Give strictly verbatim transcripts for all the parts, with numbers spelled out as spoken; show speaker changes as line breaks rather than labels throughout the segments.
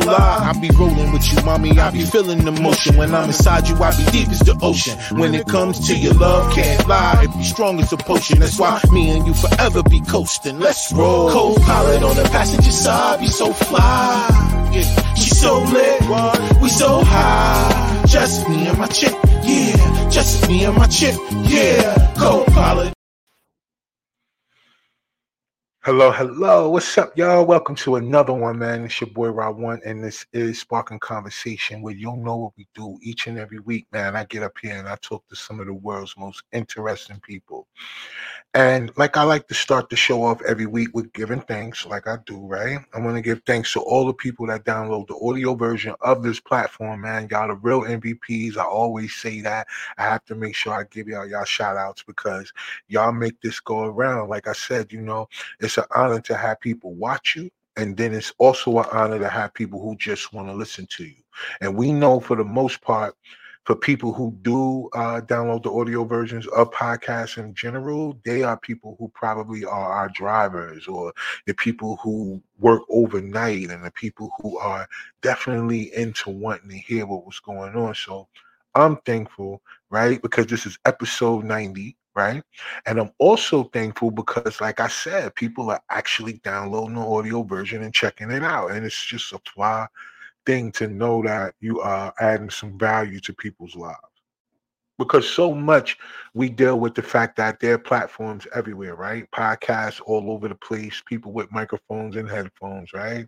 fly. I be rolling with you, mommy, I be feeling the motion. When I'm inside you, I be deep as the ocean. When it comes to your love, can't lie, it be strong as a potion. That's why me and you forever be coasting. Let's roll. Co-pilot on the passenger side, be so fly. Yeah, she so lit, we so high. Just me and my chick, yeah. Just me and my chick, yeah. Co-pilot.
Hello, hello. What's up, y'all? Welcome to another one, man. It's your boy Rob One, and this is Sparking Conversation, where you'll know what we do each and every week, man. I get up here and I talk to some of the world's most interesting people. And like I like to start the show off every week with giving thanks, like I do, right? I want to give thanks to all the people that download the audio version of this platform, man. Y'all the real M V Ps. I always say that. I have to make sure I give y'all y'all shout outs because y'all make this go around. Like I said, you know, it's an honor to have people watch you. And then it's also an honor to have people who just want to listen to you. And we know for the most part, for people who do uh, download the audio versions of podcasts in general, they are people who probably are our drivers or the people who work overnight and the people who are definitely into wanting to hear what was going on. So I'm thankful, right? Because this is episode ninety, right? And I'm also thankful because, like I said, people are actually downloading the audio version and checking it out. And it's just a fly thing to know that you are adding some value to people's lives, because so much we deal with the fact that there are platforms everywhere, right? Podcasts all over the place, people with microphones and headphones, right?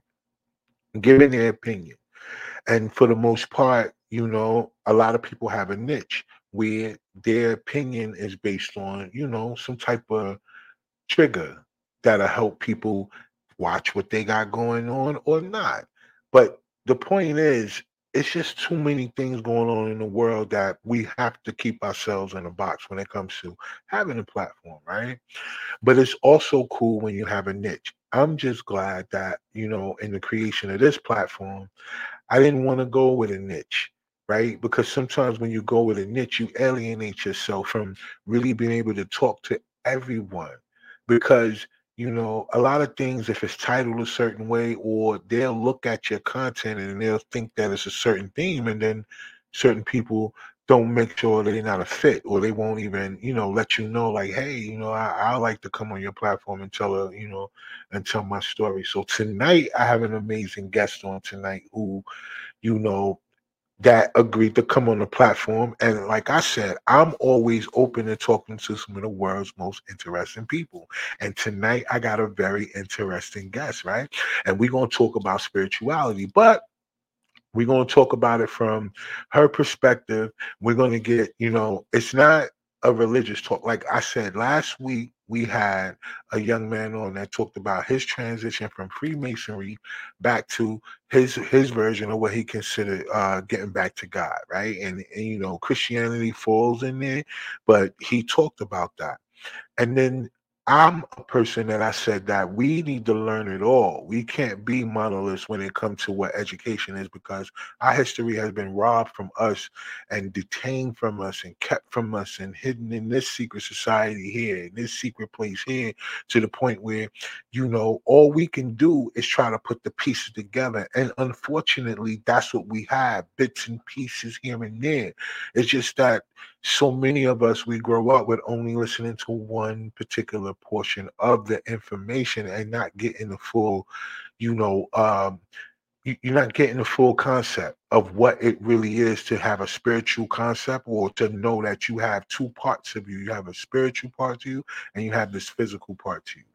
Giving their opinion. And for the most part, you know, a lot of people have a niche where their opinion is based on, you know, some type of trigger that'll help people watch what they got going on or not. But the point is, it's just too many things going on in the world that we have to keep ourselves in a box when it comes to having a platform, right? But it's also cool when you have a niche. I'm just glad that, you know, in the creation of this platform, I didn't want to go with a niche, right? Because sometimes when you go with a niche, you alienate yourself from really being able to talk to everyone. Because you know, a lot of things, if it's titled a certain way, or they'll look at your content and they'll think that it's a certain theme, and then certain people don't make sure that they're not a fit, or they won't even, you know, let you know, like, hey, you know, I, I like to come on your platform and tell a, you know, and tell my story. So tonight, I have an amazing guest on tonight who, you know, that agreed to come on the platform. And like I said, I'm always open to talking to some of the world's most interesting people. And tonight I got a very interesting guest, right? And we're going to talk about spirituality, but we're going to talk about it from her perspective. We're going to get, you know, it's not a religious talk. Like I said, last week, we had a young man on that talked about his transition from Freemasonry back to his his version of what he considered uh, getting back to God, right? And, and, you know, Christianity falls in there, but he talked about that. And then I'm a person that I said that we need to learn it all. We can't be monoliths when it comes to what education is, because our history has been robbed from us and detained from us and kept from us and hidden in this secret society here, in this secret place here, to the point where, you know, all we can do is try to put the pieces together. And unfortunately, that's what we have, bits and pieces here and there. It's just that so many of us, we grow up with only listening to one particular portion of the information and not getting the full, you know, um, you, you're not getting the full concept of what it really is to have a spiritual concept, or to know that you have two parts of you. You have a spiritual part to you and you have this physical part to you.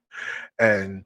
And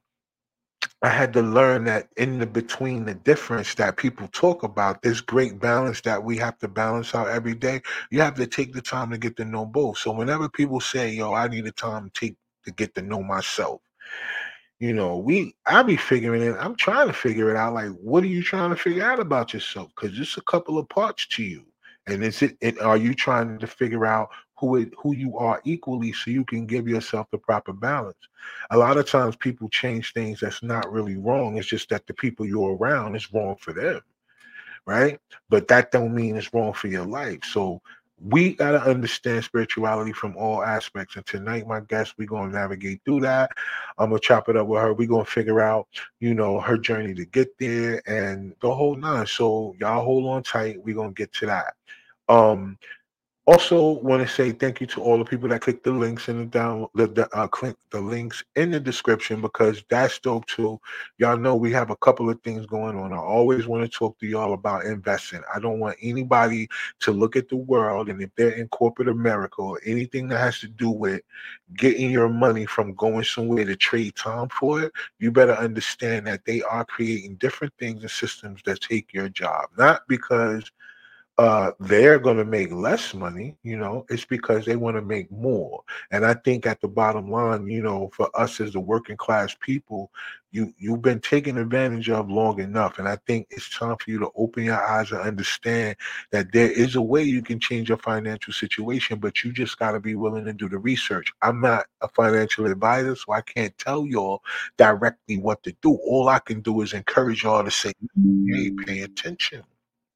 I had to learn that in the between, the difference that people talk about, this great balance that we have to balance out every day. You have to take the time to get to know both. So whenever people say, yo, I need a time to take to get to know myself, you know, we I be figuring it, I'm trying to figure it out. Like, what are you trying to figure out about yourself? Because it's a couple of parts to you. And is it, it are you trying to figure out who it, who you are equally, so you can give yourself the proper balance? A lot of times people change things that's not really wrong. It's just that the people you're around is wrong for them, right? But that don't mean it's wrong for your life. So we got to understand spirituality from all aspects. And tonight, my guest, we're going to navigate through that. I'm going to chop it up with her. We're going to figure out, you know, her journey to get there and the whole nine. So y'all hold on tight. We're going to get to that. Um, Also, want to say thank you to all the people that clicked the links in the down the, the uh, click the links in the description, because that's dope too. Y'all know we have a couple of things going on. I always want to talk to y'all about investing. I don't want anybody to look at the world, and if they're in corporate America or anything that has to do with getting your money from going somewhere to trade time for it, you better understand that they are creating different things and systems that take your job, not because uh they're going to make less money. You know, it's because they want to make more. And I think at the bottom line, you know, for us as the working class people, you you've been taken advantage of long enough, and I think it's time for you to open your eyes and understand that there is a way you can change your financial situation, but you just got to be willing to do the research. I'm not a financial advisor, so I can't tell y'all directly what to do. All I can do is encourage y'all to say, hey, pay attention.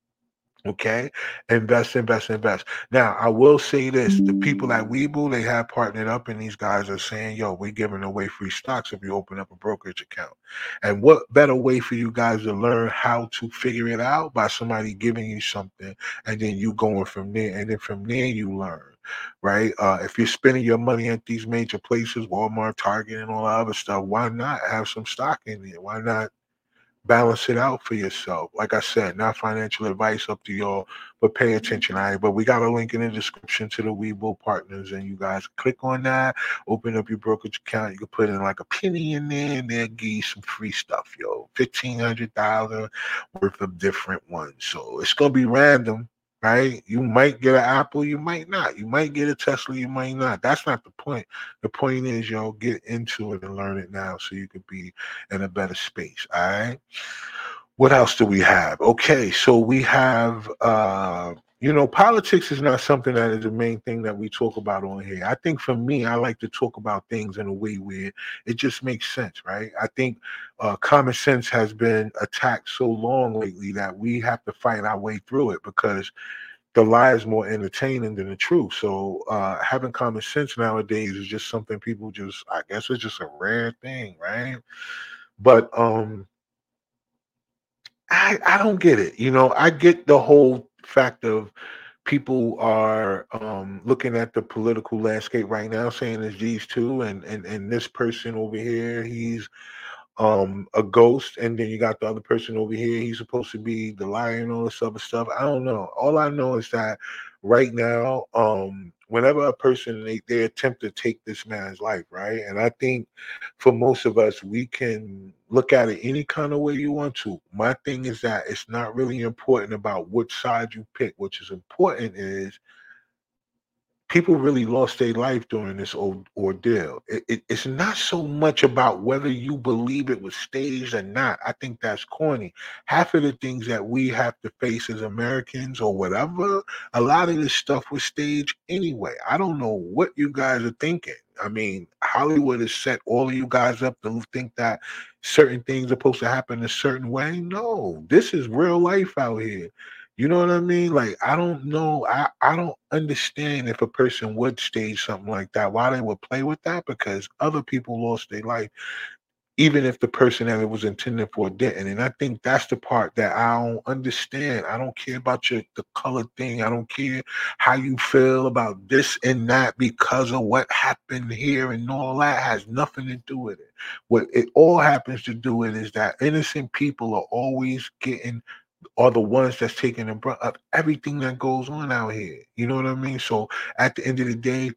Okay, invest, invest, invest. Now, I will say this: the people at Webull, they have partnered up, and these guys are saying, "Yo, we're giving away free stocks if you open up a brokerage account." And what better way for you guys to learn how to figure it out by somebody giving you something, and then you going from there, and then from there you learn, right? Uh, if you're spending your money at these major places, Walmart, Target, and all that other stuff, why not have some stock in there? Why not balance it out for yourself? Like I said, not financial advice, up to y'all, but pay attention. All right. But we got a link in the description to the Webull partners, and you guys click on that, open up your brokerage account. You can put in like a penny in there, and they'll give you some free stuff, yo. fifteen hundred dollars worth of different ones. So it's gonna be random. Right? You might get an Apple, you might not. You might get a Tesla, you might not. That's not the point. The point is, yo, get into it and learn it now so you could be in a better space. All right. What else do we have? Okay, so we have uh you know, politics is not something that is the main thing that we talk about on here. I think for me, I like to talk about things in a way where it just makes sense, right? I think uh, common sense has been attacked so long lately that we have to fight our way through it, because the lie is more entertaining than the truth. So uh, having common sense nowadays is just something people just, I guess it's just a rare thing, right? But um I I don't get it. You know, I get the whole fact of people are um looking at the political landscape right now, saying it's these two, and and and this person over here, he's um a ghost, and then you got the other person over here, he's supposed to be the liar and all this other stuff. I don't know. All I know is that right now, um whenever a person, they, they attempt to take this man's life, right? And I think for most of us, we can look at it any kind of way you want to. My thing is that it's not really important about which side you pick. Which is important is people really lost their life during this old ordeal. It, it, it's not so much about whether you believe it was staged or not. I think that's corny. Half of the things that we have to face as Americans or whatever, a lot of this stuff was staged anyway. I don't know what you guys are thinking. I mean, Hollywood has set all of you guys up to think that certain things are supposed to happen a certain way. No, this is real life out here. You know what I mean? Like, I don't know. I, I don't understand if a person would stage something like that, why they would play with that, because other people lost their life, even if the person that it was intended for didn't. And I think that's the part that I don't understand. I don't care about your the color thing. I don't care how you feel about this and that because of what happened here, and all that has nothing to do with it. What it all happens to do with is that innocent people are always getting, are the ones that's taking the brunt of everything that goes on out here. You know what I mean? So at the end of the day,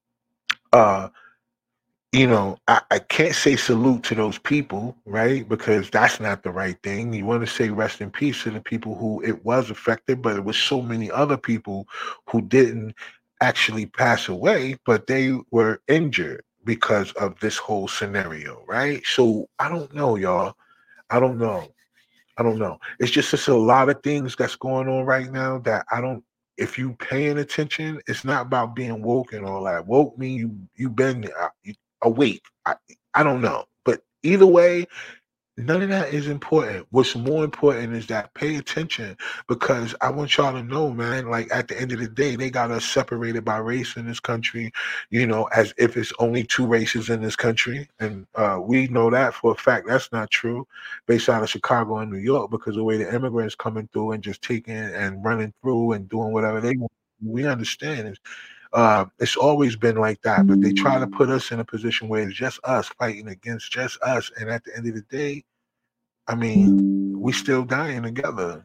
uh, you know, I, I can't say salute to those people, right? Because that's not the right thing. You want to say rest in peace to the people who it was affected, but it was so many other people who didn't actually pass away, but they were injured because of this whole scenario, right? So I don't know, y'all. I don't know. I don't know. It's just it's a lot of things that's going on right now that I don't. If you paying attention, it's not about being woke and all that. Woke mean you you been uh, you awake. I I don't know, but either way, None of that is important. What's more important is that pay attention, because I want y'all to know, man, like at the end of the day, they got us separated by race in this country, you know, as if it's only two races in this country. And uh, we know that for a fact that's not true based out of Chicago and New York, because the way the immigrants coming through and just taking and running through and doing whatever they want. We understand it. Uh, it's always been like that, but they try to put us in a position where it's just us fighting against just us. And at the end of the day, I mean, we still dying together.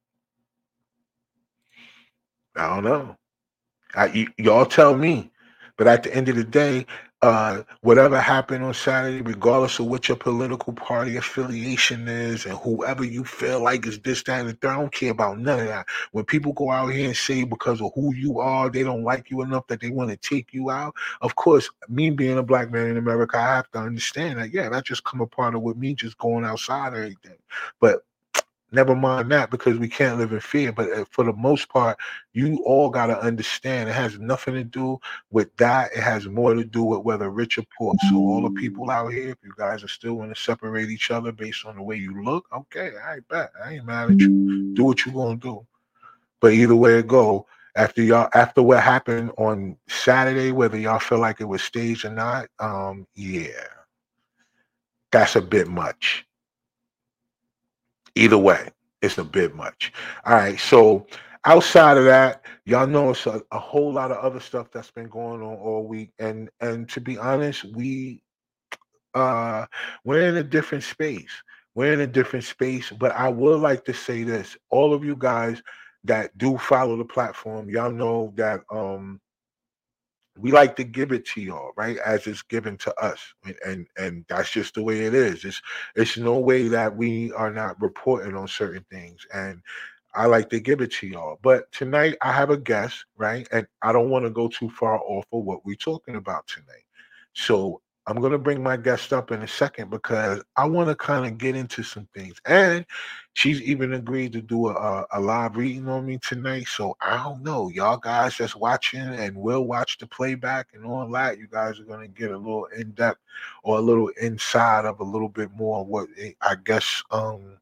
I don't know. I, y- y'all tell me. But at the end of the day, uh, whatever happened on Saturday, regardless of what your political party affiliation is and whoever you feel like is this, that, and the third, I don't care about none of that. When people go out here and say because of who you are, they don't like you enough that they want to take you out, of course, me being a black man in America, I have to understand that, yeah, that just come a part of with me just going outside and everything. But never mind that, because we can't live in fear. But uh, for the most part, you all got to understand it has nothing to do with that. It has more to do with whether rich or poor. So all the people out here, if you guys are still want to separate each other based on the way you look, okay, I bet I ain't mad at you. Do what you gonna do. But either way it go, after y'all, after what happened on Saturday, whether y'all feel like it was staged or not, um, yeah, that's a bit much. Either way, it's a bit much. All right. So outside of that, y'all know it's a, a whole lot of other stuff that's been going on all week. And and to be honest, we uh we're in a different space. We're in a different space. But I would like to say this. All of you guys that do follow the platform, y'all know that um we like to give it to y'all, right? As it's given to us. And, and and that's just the way it is. It's it's no way that we are not reporting on certain things. And I like to give it to y'all. But tonight I have a guest, right? And I don't want to go too far off of what we're talking about tonight. So I'm gonna bring my guest up in a second because I want to kind of get into some things. And she's even agreed to do a, a live reading on me tonight. So I don't know. Y'all guys just watching and will watch the playback and all that. You guys are gonna get a little in depth or a little inside of a little bit more of what it- I guess um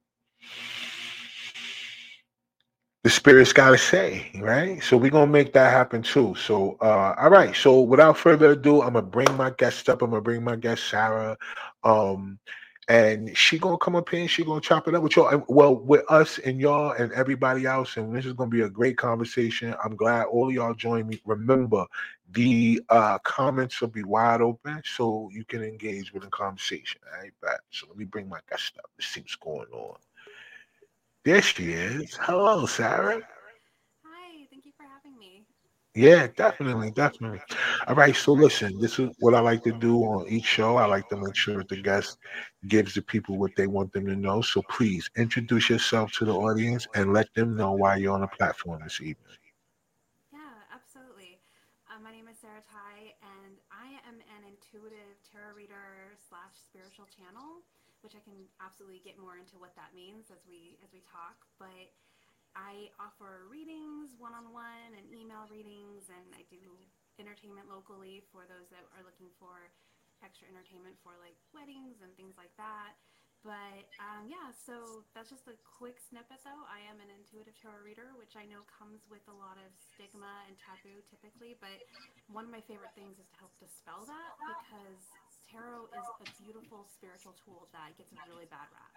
the spirits got to say, right? So we're gonna make that happen too. So, uh, all right. So without further ado, I'm gonna bring my guest up. I'm gonna bring my guest Sarah, um, and she gonna come up here and she gonna chop it up with y'all. And, well, with us and y'all and everybody else. And this is gonna be a great conversation. I'm glad all of y'all joined me. Remember, the uh, comments will be wide open, so you can engage with the conversation. All right, bet. So let me bring my guest up. Let's see what's going on. There she is. Hello, Sarah.
Hi, thank you for having me.
Yeah, definitely, definitely. All right, so listen, this is what I like to do on each show. I like to make sure that the guest gives the people what they want them to know. So please introduce yourself to the audience and let them know why you're on the platform this evening.
Yeah, absolutely. Uh, my name is Sarah Ty, and I am an intuitive tarot reader slash spiritual channel, which I can absolutely get more into what that means as we as we talk. But I offer readings, one on one, and email readings, and I do entertainment locally for those that are looking for extra entertainment for like weddings and things like that. But um, yeah, so that's just a quick snippet though. I am an intuitive tarot reader, which I know comes with a lot of stigma and taboo typically, but one of my favorite things is to help dispel that because tarot is a beautiful spiritual tool that gets a really bad rap.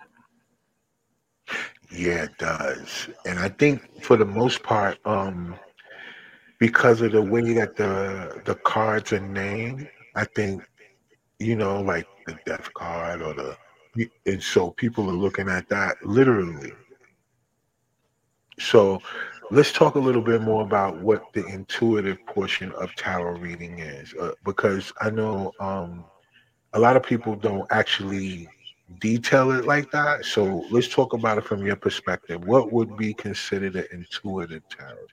Yeah, it does. And I think for the most part, um, because of the way that the the cards are named, I think, you know, like the death card or the and so people are looking at that literally. So let's talk a little bit more about what the intuitive portion of tarot reading is, uh, because I know um, a lot of people don't actually detail it like that. So let's talk about it from your perspective. What would be considered an intuitive tarot?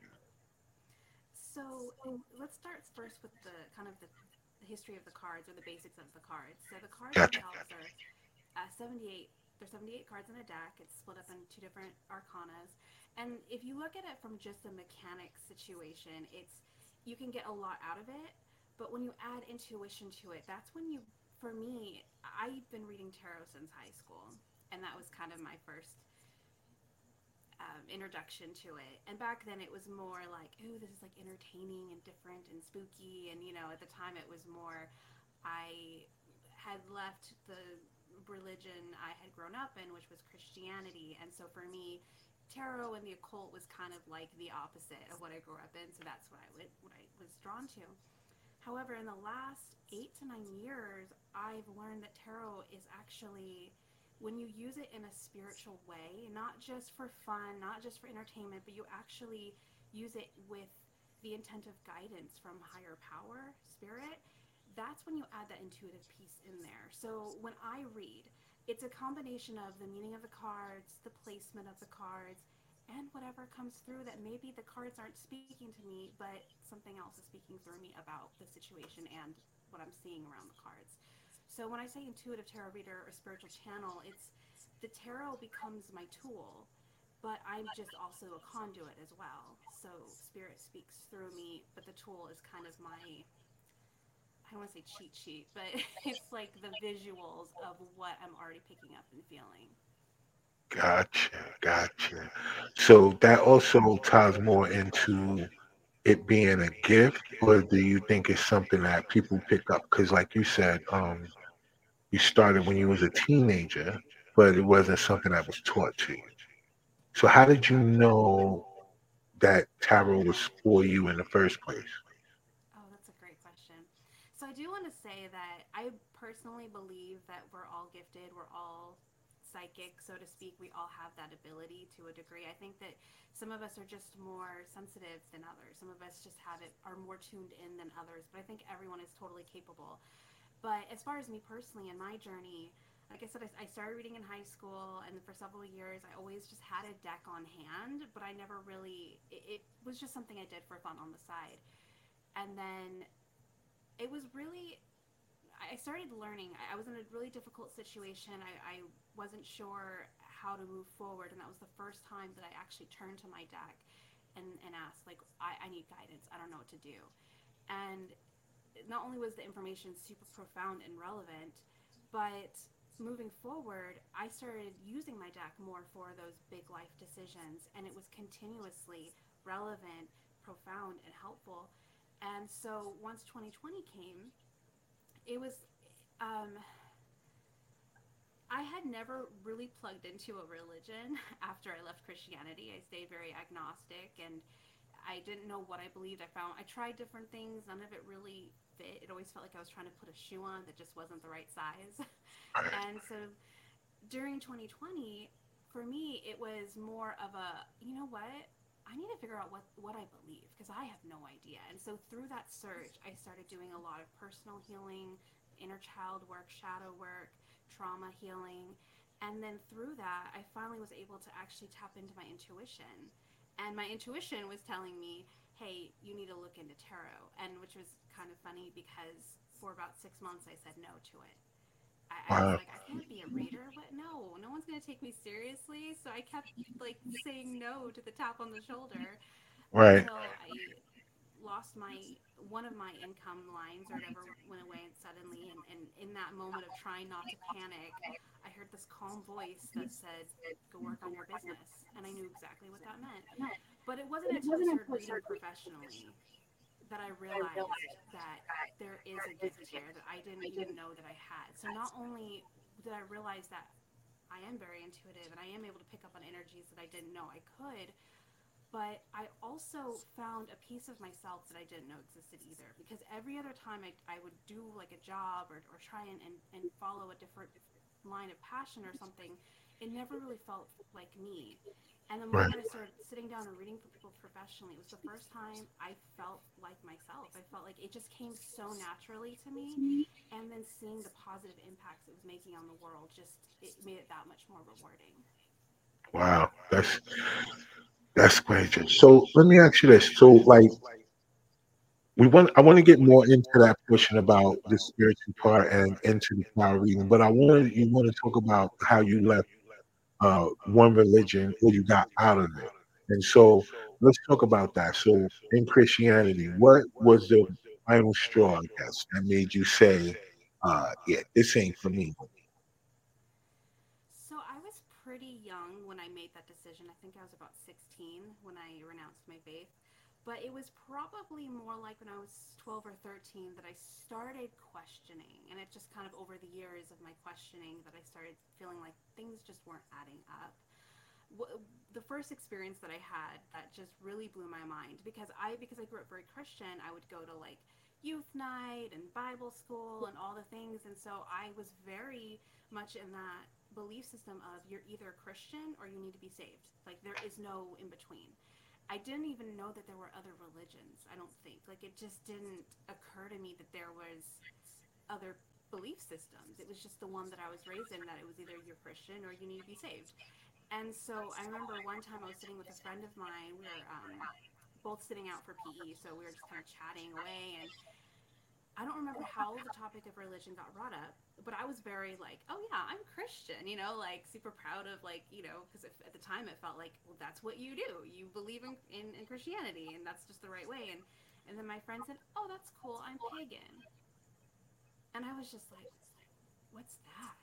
So let's start first with the kind of the, the history of the cards or the basics of the cards. So the cards
Gotcha.
themselves are uh, seventy-eight. There's seventy-eight cards in a deck. It's split up into two different arcanas. And if you look at it from just a mechanic situation, it's you can get a lot out of it. But when you add intuition to it, that's when you, for me, I've been reading tarot since high school. and that was kind of my first um, introduction to it. And back then, it was more like, ooh, this is like entertaining and different and spooky. And you know, at the time, it was more. I had left the religion I had grown up in, which was Christianity, and so for me, tarot and the occult was kind of like the opposite of what I grew up in. So that's what I would, what I was drawn to. However, in the last eight to nine years, I've learned that tarot is actually, when you use it in a spiritual way, not just for fun, not just for entertainment, but you actually use it with the intent of guidance from higher power, spirit, that's when you add that intuitive piece in there. So when I read, it's a combination of the meaning of the cards, the placement of the cards, and whatever comes through that maybe the cards aren't speaking to me, but something else is speaking through me about the situation and what I'm seeing around the cards. So when I say intuitive tarot reader or spiritual channel, it's the tarot becomes my tool, but I'm just also a conduit as well. So spirit speaks through me, but the tool is kind of my, I don't want to say cheat sheet, but it's like the visuals of what I'm already picking up and feeling.
Gotcha, gotcha. So that also ties more into it being a gift, or do you think it's something that people pick up? Because, like you said, um, you started when you was a teenager, but it wasn't something that was taught to you. So how did you know that tarot was for you in the first place?
Oh, that's a great question. So I do want to say that I personally believe that we're all gifted, we're all psychic, so to speak. We all have that ability to a degree. I think that some of us are just more sensitive than others. Some of us just have it, are more tuned in than others, but I think everyone is totally capable. But as far as me personally and my journey, like I said, I, I started reading in high school, and for several years, I always just had a deck on hand, but I never really, it, it was just something I did for fun on the side. And then it was really, I started learning. I was in a really difficult situation. I, I wasn't sure how to move forward, and that was the first time that I actually turned to my deck and, and asked, like, I, I need guidance. I don't know what to do. And not only was the information super profound and relevant, but moving forward, I started using my deck more for those big life decisions, and it was continuously relevant, profound, and helpful. And so once twenty twenty came, it was, um, I had never really plugged into a religion after I left Christianity. I stayed very agnostic, and I didn't know what I believed. I found I tried different things. None of it really fit. It always felt like I was trying to put a shoe on that just wasn't the right size. And so during twenty twenty, for me, it was more of a, you know what? I need to figure out what, what I believe because I have no idea. And so through that search, I started doing a lot of personal healing, inner child work, shadow work, trauma healing. And then through that, I finally was able to actually tap into my intuition. And my intuition was telling me, hey, you need to look into tarot. And which was kind of funny because for about six months, I said no to it. I, I was
Wow.
like, I can't be a reader. What? No, no one's going to take me seriously. So I kept like saying no to the tap on the shoulder
Right.
until I lost my one of my income lines or whatever went away suddenly, and, and in that moment of trying not to panic, I heard this calm voice that said, go work on your business, and I knew exactly what that meant. But it wasn't until I started reading professionally that I realized that there is a gift here that I didn't even know that I had. So not only did I realize that I am very intuitive and I am able to pick up on energies that I didn't know I could, but I also found a piece of myself that I didn't know existed either. Because every other time I, I would do like a job or, or try and, and, and follow a different line of passion or something, it never really felt like me. And the
Right.
moment I started sitting down and reading for people professionally, it was the first time I felt like myself. I felt like it just came so naturally to me. And then seeing the positive impacts it was making on the world, just it made it that much more rewarding.
Wow. That's that's great. So let me ask you this. So like we want I want to get more into that portion about the spiritual part and into the power reading, but I wanted you want to talk about how you left uh one religion or you got out of it. And so let's talk about that. So in Christianity, what was the final straw, I guess, that made you say, uh, yeah, this ain't for me?
So I would pretty young when I made that decision. I think I was about sixteen when I renounced my faith. But it was probably more like when I was twelve or thirteen that I started questioning. And it just kind of over the years of my questioning that I started feeling like things just weren't adding up. The first experience that I had that just really blew my mind, because I because I grew up very Christian, I would go to like youth night and Bible school and all the things, and so I was very much in that belief system of you're either Christian or you need to be saved. Like there is no in between. I didn't even know that there were other religions. I don't think like it just didn't occur to me that there was other belief systems. It was just the one that I was raised in, that it was either you're Christian or you need to be saved. And so I remember one time I was sitting with a friend of mine. We were um, both sitting out for P E, so we were just kind of chatting away. And I don't remember how the topic of religion got brought up, but I was very like, oh yeah, I'm Christian, you know, like super proud of like, you know, because at the time it felt like, well, that's what you do. You believe in, in, in Christianity, and that's just the right way. And, and then my friend said, oh, that's cool. I'm pagan. And I was just like, what's that?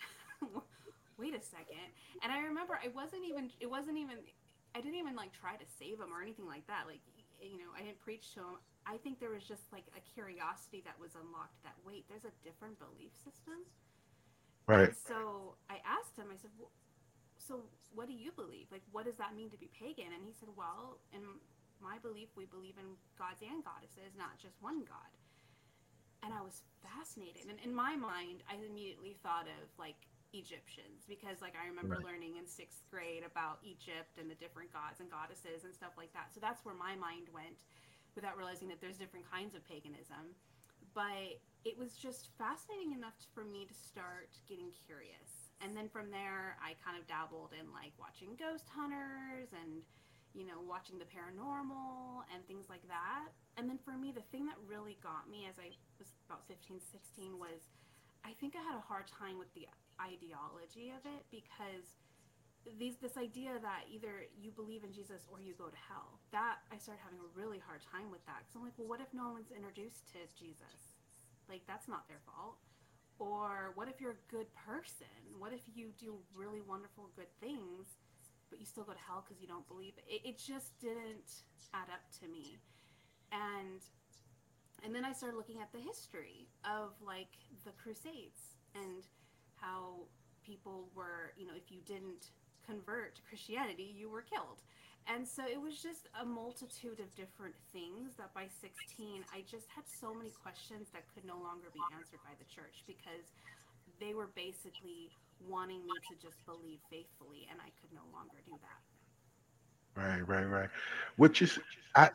Wait a second. And I remember I wasn't even, it wasn't even, I didn't even like try to save him or anything like that. Like, you know, I didn't preach to him. I think there was just like a curiosity that was unlocked that, wait, there's a different belief system.
Right.
And so I asked him, I said, well, so what do you believe? Like, what does that mean to be pagan? And he said, well, in my belief, we believe in gods and goddesses, not just one God. And I was fascinated. And in my mind, I immediately thought of like Egyptians, because like I remember right. learning in sixth grade about Egypt and the different gods and goddesses and stuff like that. So that's where my mind went, without realizing that there's different kinds of paganism. But it was just fascinating enough for me to start getting curious. And then from there, I kind of dabbled in like watching ghost hunters and, you know, watching the paranormal and things like that. And then for me, the thing that really got me as I was about fifteen, sixteen was, I think I had a hard time with the ideology of it, because these this idea that either you believe in Jesus or you go to hell, that I started having a really hard time with that, because I'm like, well, what if no one's introduced to Jesus? Like, that's not their fault. Or what if you're a good person? What if you do really wonderful good things but you still go to hell because you don't believe it? It, it just didn't add up to me. And and then I started looking at the history of like the Crusades and how people were, you know, if you didn't convert to Christianity, you were killed. And so it was just a multitude of different things that by sixteen, I just had so many questions that could no longer be answered by the church, because they were basically wanting me to just believe faithfully, and I could no longer do that.
Right, right, right. Which is, I,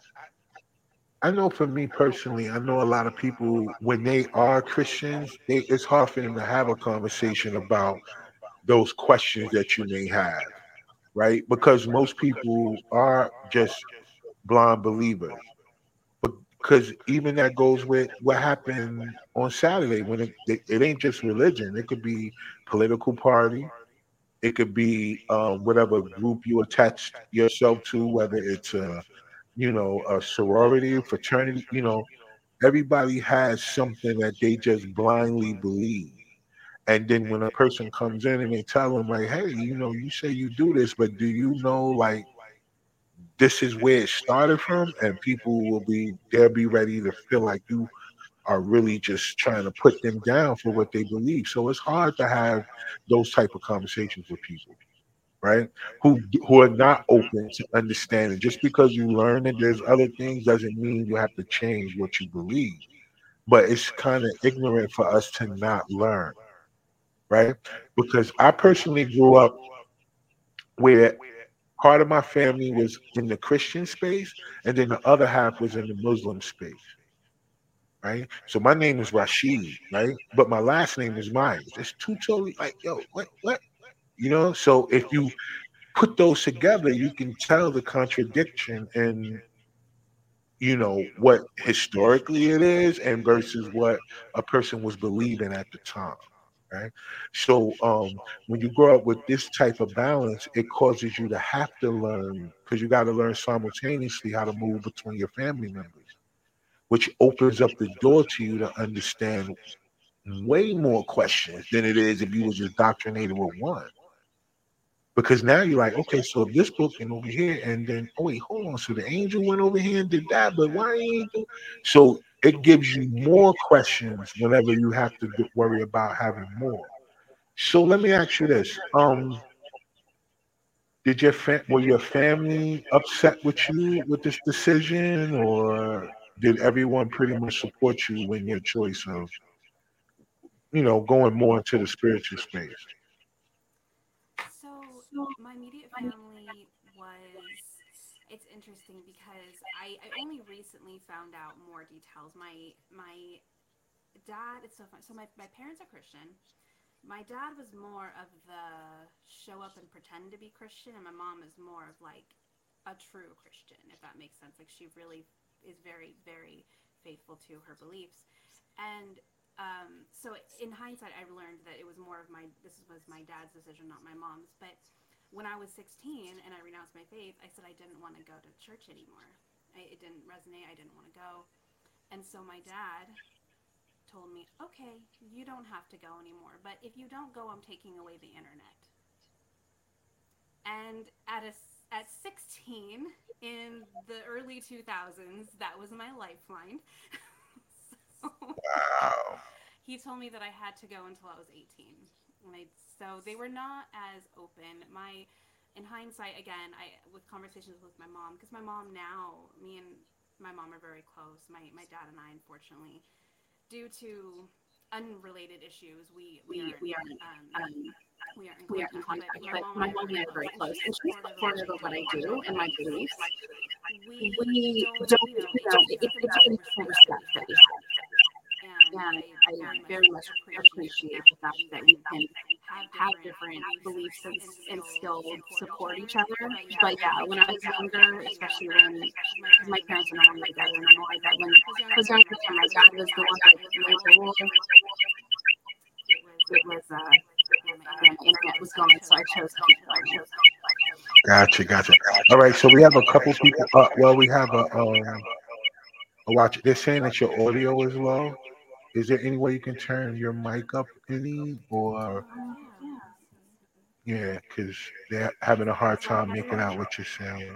I know for me personally, I know a lot of people when they are Christians, they, it's hard for them to have a conversation about those questions that you may have, right? Because most people are just blind believers. Because even that goes with what happened on Saturday when it, it, it ain't just religion. It could be political party. It could be um, whatever group you attach yourself to, whether it's a, you know, a sorority, fraternity. You know, everybody has something that they just blindly believe. And then when a person comes in and they tell them like, hey, you know, you say you do this, but do you know like this is where it started from? And people will be they'll be ready to feel like you are really just trying to put them down for what they believe. So it's hard to have those type of conversations with people, right? Who who are not open to understanding. Just because you learn that there's other things doesn't mean you have to change what you believe. But it's kind of ignorant for us to not learn, right? Because I personally grew up where part of my family was in the Christian space, and then the other half was in the Muslim space, right? So my name is Rashid, right? But my last name is Myers. It's two totally like, yo, what, what? You know, so if you put those together, you can tell the contradiction in, you know, what historically it is and versus what a person was believing at the time. Right. So um, when you grow up with this type of balance, it causes you to have to learn because you got to learn simultaneously how to move between your family members, which opens up the door to you to understand way more questions than it is if you were just doctrinated with one. Because now you're like, okay, so if this book and over here, and then oh wait, hold on. So the angel went over here and did that, but why ain't do? So it gives you more questions whenever you have to do, worry about having more. So let me ask you this: um, did your fa- were your family upset with you with this decision, or did everyone pretty much support you in your choice of you know going more into the spiritual space?
So my immediate family was, it's interesting because I, I only recently found out more details. My my dad, it's so fun. So my, my parents are Christian. My dad was more of the show up and pretend to be Christian, and my mom is more of like a true Christian, if that makes sense. Like she really is very, very faithful to her beliefs. And um, so in hindsight, I've learned that it was more of my, this was my dad's decision, not my mom's. But when I was sixteen and I renounced my faith, I said I didn't want to go to church anymore. I, it didn't resonate. I didn't want to go. And so my dad told me, okay, you don't have to go anymore. But if you don't go, I'm taking away the internet. And at a, at sixteen in the early two thousands, that was my lifeline. So
Wow.
he told me that I had to go until I was eighteen. And I, so they were not as open. My, in hindsight, again, I with conversations with my mom, because my mom now, me and my mom are very close. My my dad and I, unfortunately, due to unrelated issues, we we aren't um, we aren't in contact. But my mom and I are very close, and she's supportive of what I do and my beliefs. We don't, you know, it's just it's a mutual respect that we have, and I very much appreciate the fact that we can have different beliefs and, and still support each other. But yeah, when I was younger, especially when because my parents are no longer together anymore, but when I was younger, my dad was the one that made the rule. It was uh, yeah, my internet was gone, so I chose to keep going.
Gotcha, gotcha. All right, so we have a couple people. Uh, well, we have a um a watch. They're saying that your audio is low. Is there any way you can turn your mic up any, or
Um, yeah, let me see.
yeah, because they're having a hard time making out what you're saying.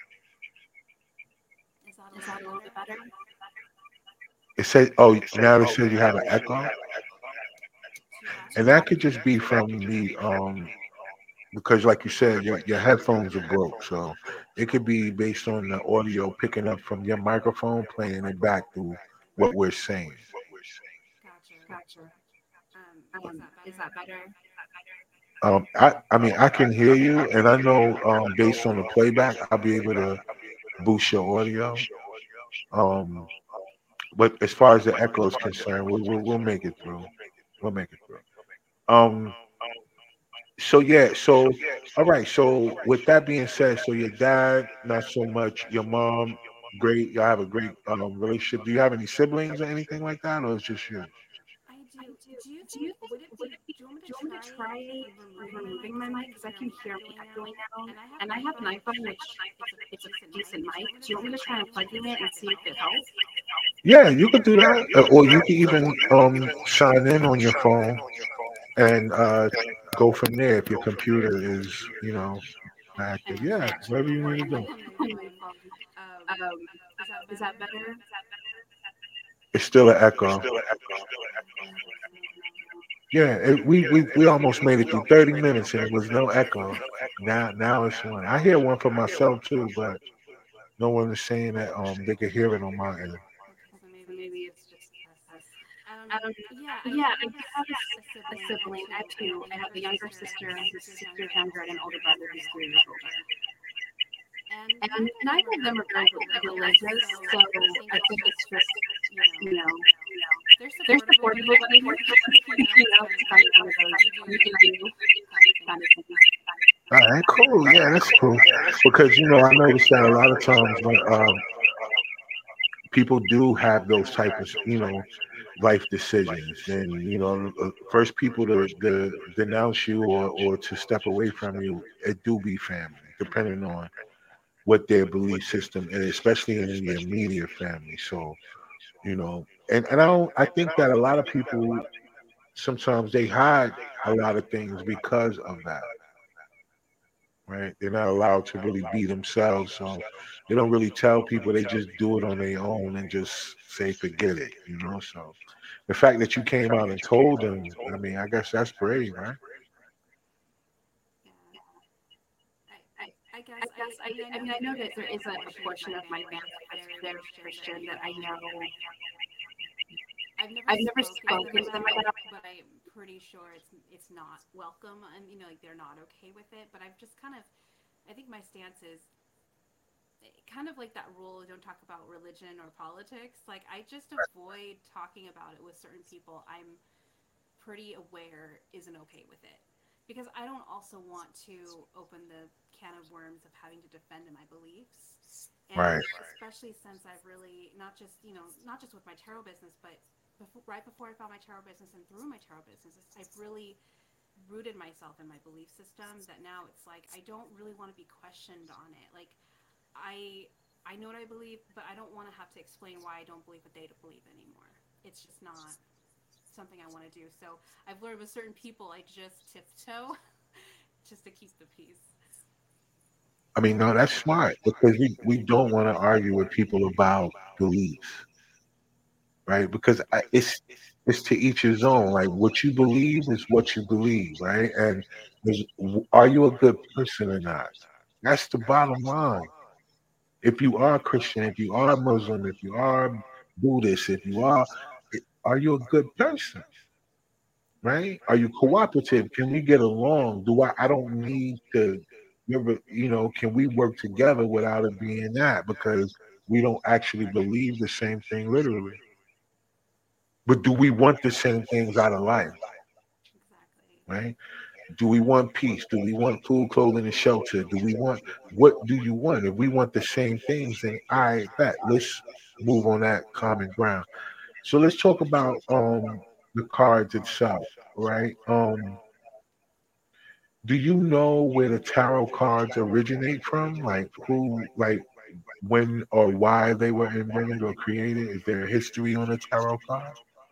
Is that a little bit better?
It says, oh, now it says you have an echo,
Too bad.
and that could just be from the um because, like you said, your your headphones are broke, so it could be based on the audio picking up from your microphone, playing it back through what we're saying.
Gotcha. Um, is that better?
Um, I, I mean, I can hear you, and I know um, based on the playback, I'll be able to boost your audio. Um, but as far as the echo is concerned, we'll, we'll, we'll make it through. We'll make it through. Um, so yeah, so all right. So with that being said, so your dad, not so much. Your mom, great. Y'all have a great um, relationship. Do you have any siblings or anything like that, or it's just you?
I do. Do you think would it be? Do you want me to try removing my mic because I can hear me echoing now? And I have an iPhone, which it's a decent mic. Do you want me to try plugging it and see if it helps?
Yeah, you could do that, Uh, or you could even um, sign in on your phone and uh, go from there if your computer is, you know, active.
And
Yeah,
connect to
whatever
my
you need to do.
my phone. Um, is that better?
It's still an echo. Yeah, it, we, we we almost made it through thirty minutes and it was no echo. Now now it's one. I hear one for myself too, but no one is saying that um they could hear it on my end.
Okay, so maybe it's it's just us. Um, yeah, I do have a, s- a sibling. I have two. I have a younger sister who's six years younger, and an older brother who's three years older. And neither of them are very religious, so I think it's just, you know, they're supportive of what I do. You know, it's kind of one of those you do you kind of thing.
All right, cool. Yeah, that's cool. Because you know, I noticed that a lot of times when um people do have those type of you know life decisions, then you know uh, first people to, to denounce you or or to step away from you, it do be family, depending on what their belief system is, especially in the immediate family. So you know, and and I don't. I think that a lot of people sometimes they hide a lot of things because of that. right? They're not allowed to really be themselves, so they don't really tell people. They just do it on their own and just say forget it, you know. So the fact that you came out and told them, I mean, I guess that's brave, right?
Yeah. I, I guess I, I mean I know that there is a portion of my family that's very Christian that I know. I've never spoken to them about it, but I'm pretty sure it's it's not welcome, and you know, like they're not okay with it. But I've just kind of, I think my stance is kind of like that rule: don't talk about religion or politics. Like I just avoid talking about it with certain people I'm pretty aware isn't okay with it, because I don't also want to open the can of worms of having to defend my beliefs. And
Right.
especially since I've really not just, you know, not just with my tarot business, but before, right before I found my tarot business and through my tarot business, I've really rooted myself in my belief system that now it's like I don't really want to be questioned on it. Like I I know what I believe, but I don't want to have to explain why I don't believe what they believe anymore. It's just not something I want to do. So I've learned with certain people I just tiptoe just to keep the peace.
I mean, no, that's smart because we, we don't want to argue with people about beliefs, right? Because I, it's it's to each his own. Like what you believe is what you believe, right? And is, are you a good person or not? That's the bottom line. If you are Christian, if you are Muslim, if you are Buddhist, if you are, are you a good person, right? Are you cooperative? Can we get along? Do I? I don't need to. Remember, you know, can we work together without it being that? Because we don't actually believe the same thing literally. But do we want the same things out of life,
Exactly.
right? Do we want peace? Do we want food, clothing, and shelter? Do we want what do you want? If we want the same things, then I bet let's move on that common ground. So let's talk about um the cards itself, right? Um, do you know where the tarot cards originate from? Like who, like when or why they were invented or created? Is there a history on a tarot card?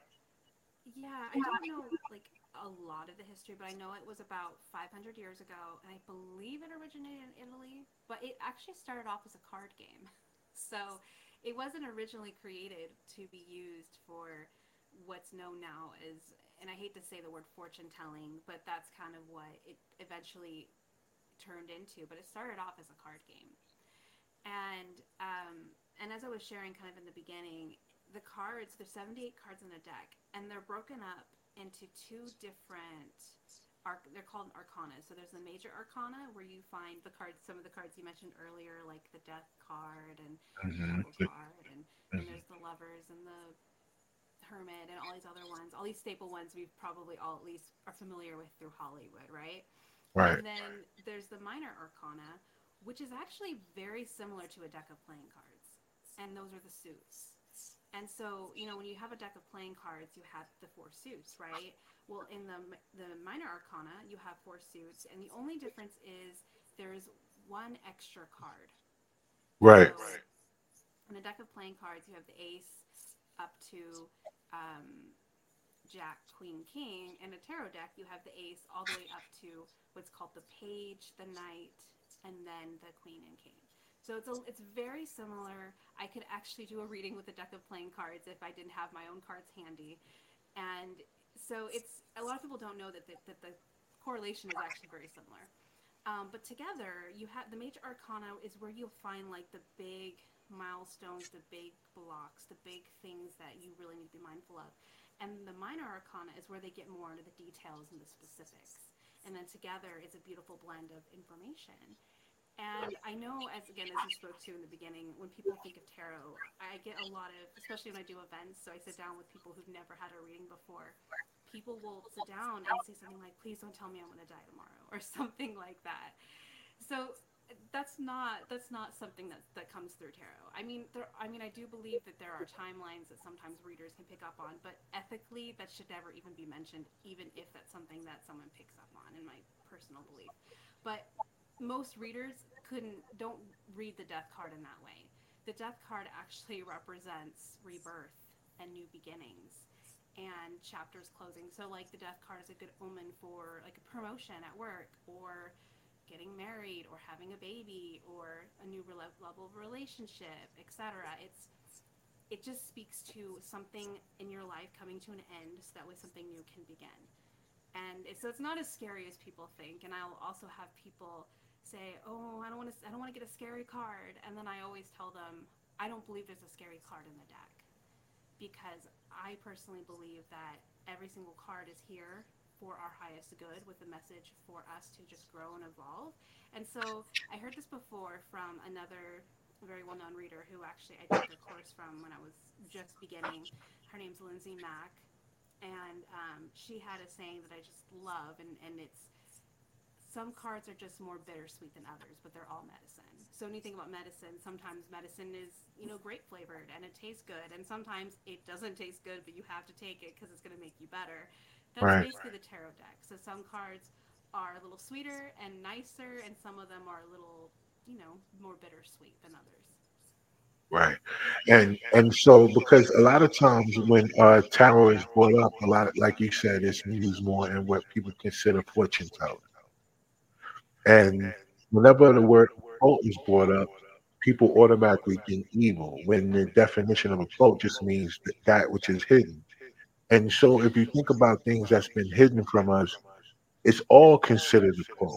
Yeah, I don't know like a lot of the history, but I know it was about five hundred years ago, and I believe it originated in Italy, but it actually started off as a card game. So it wasn't originally created to be used for what's known now as, and I hate to say the word fortune telling, but that's kind of what it eventually turned into. But it started off as a card game. And um, and as I was sharing kind of in the beginning, the cards, there's seventy-eight cards in a deck, and they're broken up into two different arc. They're called arcana. So there's the major arcana where you find the cards, some of the cards you mentioned earlier, like the death card and the
Hmm.
devil card, and then there's the lovers and the hermit and all these other ones, all these staple ones we've probably all at least are familiar with through Hollywood, right?
Right.
And then there's the minor arcana, which is actually very similar to a deck of playing cards. And those are the suits. And so, you know, when you have a deck of playing cards, you have the four suits, right? Well, in the the minor arcana, you have four suits, and the only difference is there's one extra card.
Right.
So, in a deck of playing cards, you have the ace up to um, Jack, Queen, King. In a tarot deck, you have the ace all the way up to what's called the page, the knight, and then the queen and king. So it's a, it's very similar. I could actually do a reading with a deck of playing cards if I didn't have my own cards handy. And so it's a lot of people don't know that the, that the correlation is actually very similar. Um, but together, you have the major arcana is where you'll find like the big milestones, the big blocks, the big things that you really need to be mindful of. And the minor arcana is where they get more into the details and the specifics. And then together, it's a beautiful blend of information. And I know, as again, as you spoke to in the beginning, when people think of tarot, I get a lot of, especially when I do events, so I sit down with people who've never had a reading before. People will sit down and say something like, please don't tell me I'm going to die tomorrow, or something like that. So that's not that's not something that that comes through tarot. I mean, there, I mean, I do believe that there are timelines that sometimes readers can pick up on, but ethically, that should never even be mentioned, even if that's something that someone picks up on, in my personal belief. But most readers couldn't don't read the death card in that way. The death card actually represents rebirth and new beginnings and chapters closing. So like the death card is a good omen for like a promotion at work, or getting married or having a baby or a new re- level of relationship, et cetera. It's it just speaks to something in your life coming to an end, so that way something new can begin. And it, so it's not as scary as people think. And I'll also have people say, "Oh, I don't want to. I don't want to get a scary card." And then I always tell them, "I don't believe there's a scary card in the deck, because I personally believe that every single card is here for our highest good, with a message for us to just grow and evolve." And so I heard this before from another very well-known reader who actually I took a course from when I was just beginning. Her name's Lindsay Mack, and um, she had a saying that I just love, and, and it's, some cards are just more bittersweet than others, but they're all medicine. So when you think about medicine, sometimes medicine is, you know, grape flavored and it tastes good, and sometimes it doesn't taste good, but you have to take it because it's going to make you better. That's
Right.
basically the tarot deck. So some cards are a little sweeter and nicer, and some of them are a little, you know, more bittersweet than others.
Right. And and so because a lot of times when uh tarot is brought up, a lot of, like you said, it's used more in what people consider fortune telling. And whenever the word occult is brought up, people automatically think evil, when the definition of occult just means that, that which is hidden. And so if you think about things that's been hidden from us, it's all considered occult.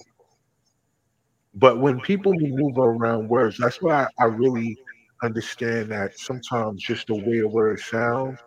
But when people maneuver around words, that's why I, I really understand that sometimes just the way a word sounds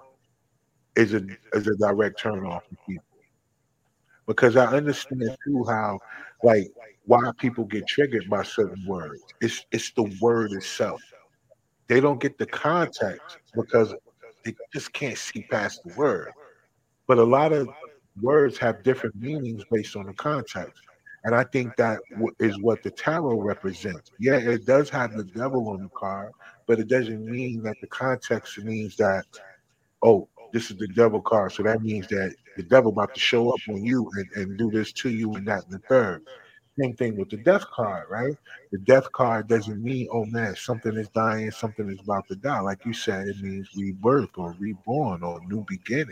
is a is a direct turn off for people. Because I understand too how, like, why people get triggered by certain words. It's it's the word itself. They don't get the context because they just can't see past the word. But a lot of words have different meanings based on the context. And I think that w- is what the tarot represents. Yeah, it does have the devil on the card, but it doesn't mean that the context means that, oh, this is the devil card. So that means that the devil about to show up on you and, and do this to you and that and the third. Same thing with the death card, right? The death card doesn't mean, oh man, something is dying, something is about to die. Like you said, it means rebirth or reborn or new beginning.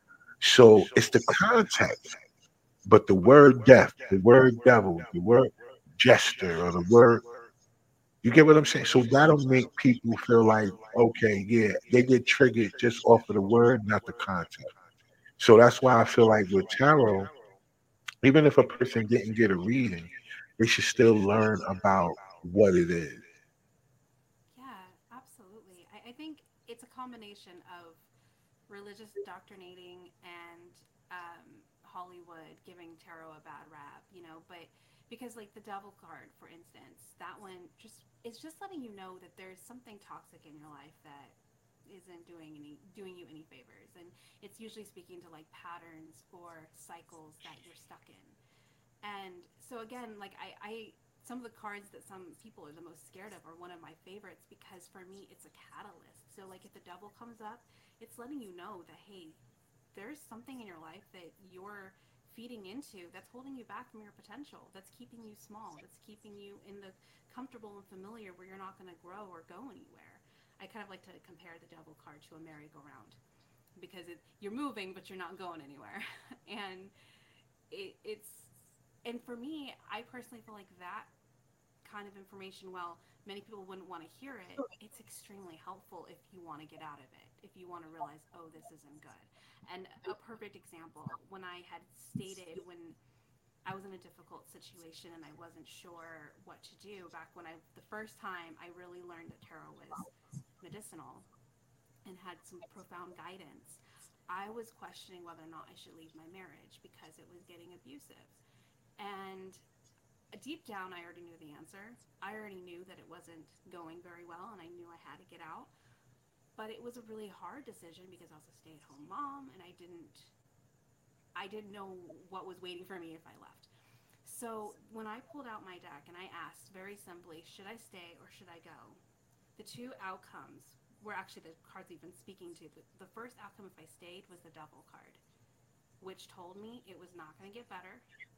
So it's the context. But the word death, the word devil, the word jester, or the word, you get what I'm saying? So that'll make people feel like, okay, yeah, they get triggered just off of the word, not the context. So that's why I feel like with tarot, even if a person didn't get a reading, they should still learn about what it is.
Yeah, absolutely. I, I think it's a combination of religious doctrinating and um, Hollywood giving tarot a bad rap, you know. But because, like, the devil card, for instance, that one just, it's just letting you know that there's something toxic in your life that isn't doing any doing you any favors, and it's usually speaking to like patterns or cycles that you're stuck in. And so again, like I, I some of the cards that some people are the most scared of are one of my favorites, because for me it's a catalyst. So like if the devil comes up, it's letting you know that, hey, there's something in your life that you're feeding into that's holding you back from your potential, that's keeping you small, that's keeping you in the comfortable and familiar where you're not going to grow or go anywhere. I kind of like to compare the devil card to a merry-go-round, because it, you're moving but you're not going anywhere. And it, it's and for me, I personally feel like that kind of information, while many people wouldn't want to hear it, it's extremely helpful if you want to get out of it, if you want to realize, oh, this isn't good. And a perfect example, when I had stated, when I was in a difficult situation and I wasn't sure what to do, back when I, the first time I really learned that tarot was medicinal and had some profound guidance, I was questioning whether or not I should leave my marriage because it was getting abusive. And deep down, I already knew the answer. I already knew that it wasn't going very well, and I knew I had to get out. But it was a really hard decision because I was a stay-at-home mom, and I didn't, I didn't know what was waiting for me if I left. So when I pulled out my deck and I asked very simply, should I stay or should I go? The two outcomes were actually the cards we've been speaking to. The, the first outcome, if I stayed, was the Devil card, which told me it was not going to get better,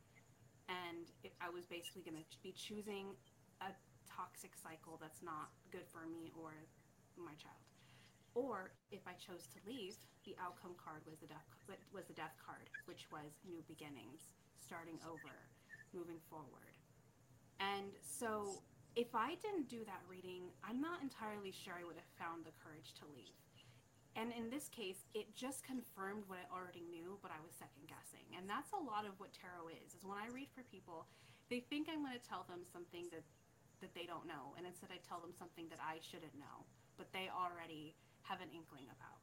and it, I was basically going to be choosing a toxic cycle that's not good for me or my child. Or if I chose to leave, the outcome card was the death was the death card, which was new beginnings, starting over, moving forward. And so if I didn't do that reading, I'm not entirely sure I would have found the courage to leave. And in this case, it just confirmed what I already knew, but I was second guessing. And that's a lot of what tarot is. Is when I read for people, they think I'm going to tell them something that that they don't know, and instead I tell them something that I shouldn't know, but they already have an inkling about.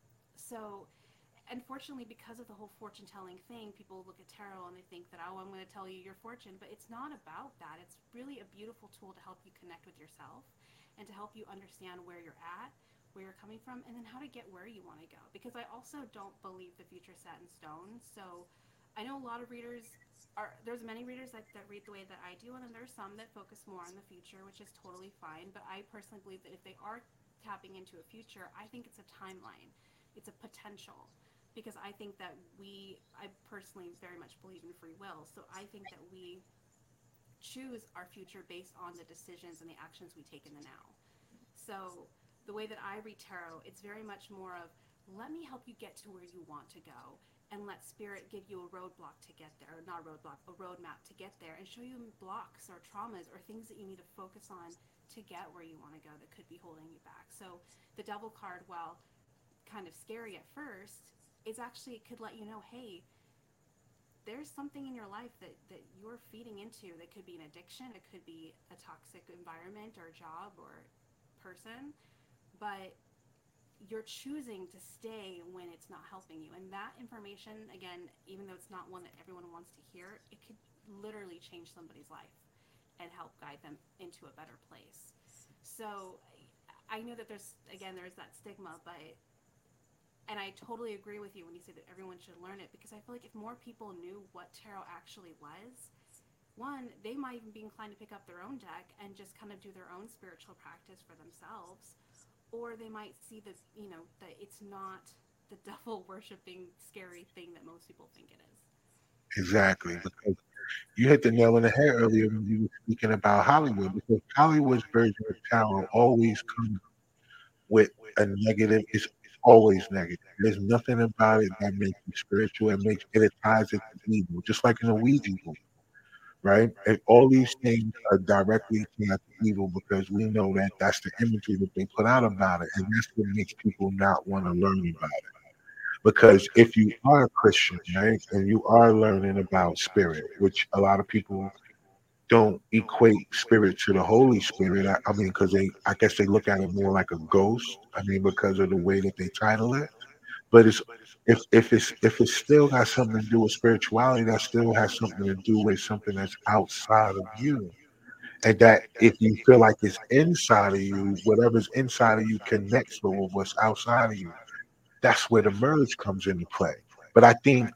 So unfortunately, because of the whole fortune telling thing, people look at tarot and they think that, oh, I'm going to tell you your fortune, but it's not about that. It's really a beautiful tool to help you connect with yourself and to help you understand where you're at, where you're coming from, and then how to get where you want to go. Because I also don't believe the future set in stone. So I know a lot of readers are, there's many readers that, that read the way that I do, and then there's some that focus more on the future, which is totally fine. But I personally believe that if they are tapping into a future, I think it's a timeline, it's a potential, because I think that we, I personally very much believe in free will. So I think that we choose our future based on the decisions and the actions we take in the now. So the way that I read tarot, it's very much more of, let me help you get to where you want to go, and let spirit give you a roadblock to get there, or not a roadblock, a roadmap to get there, and show you blocks or traumas or things that you need to focus on to get where you want to go that could be holding you back. So the devil card, while kind of scary at first, is actually, it could let you know, hey, there's something in your life that, that you're feeding into that could be an addiction, it could be a toxic environment or job or person, but you're choosing to stay when it's not helping you. And that information, again, even though it's not one that everyone wants to hear, it could literally change somebody's life and help guide them into a better place. So I know that there's, again, there's that stigma, but, and I totally agree with you when you say that everyone should learn it, because I feel like if more people knew what tarot actually was, one, they might even be inclined to pick up their own deck and just kind of do their own spiritual practice for themselves. Or they might see that, you know, that it's not the devil worshiping scary thing that most people think it is.
Exactly. Because you hit the nail on the head earlier when you were speaking about Hollywood, because Hollywood's version of tarot always comes with a negative. It's always negative. There's nothing about it that makes you spiritual. It makes it ties it to evil, just like in a Ouija board, right? And all these things are directly tied to evil because we know that that's the imagery that they put out about it, and that's what makes people not want to learn about it. Because if you are a Christian, right, and you are learning about spirit, which a lot of people don't equate spirit to the Holy Spirit. I, I mean, because they, I guess they look at it more like a ghost. I mean, because of the way that they title it. But it's if if it's if it's still got something to do with spirituality, that still has something to do with something that's outside of you. And that if you feel like it's inside of you, whatever's inside of you connects with what's outside of you. That's where the merge comes into play. But I think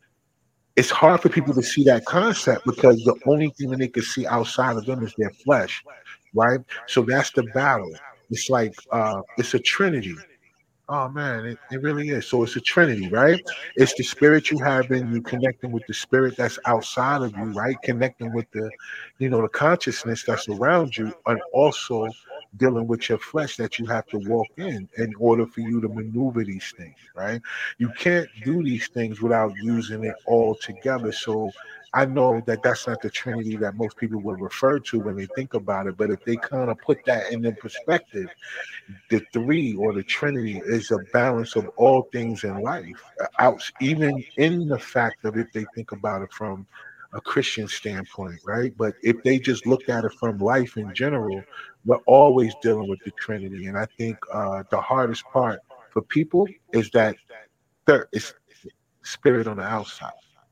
it's hard for people to see that concept because the only thing that they can see outside of them is their flesh, right? So that's the battle. It's like uh, it's a trinity. Oh man, it, it really is. So it's a trinity, right? It's the spirit you have in you connecting with the spirit that's outside of you, right? Connecting with the, you know, the consciousness that's around you, and also dealing with your flesh that you have to walk in in order for you to maneuver these things, right? You can't do these things without using it all together. So I know that that's not the trinity that most people would refer to when they think about it, but if they kind of put that in their perspective, the three or the trinity is a balance of all things in life uh, out, even in the fact of if they think about it from a Christian standpoint, right? But if they just look at it from life in general, we're always dealing with the trinity. And I think uh, the hardest part for people is that there is spirit on the outside,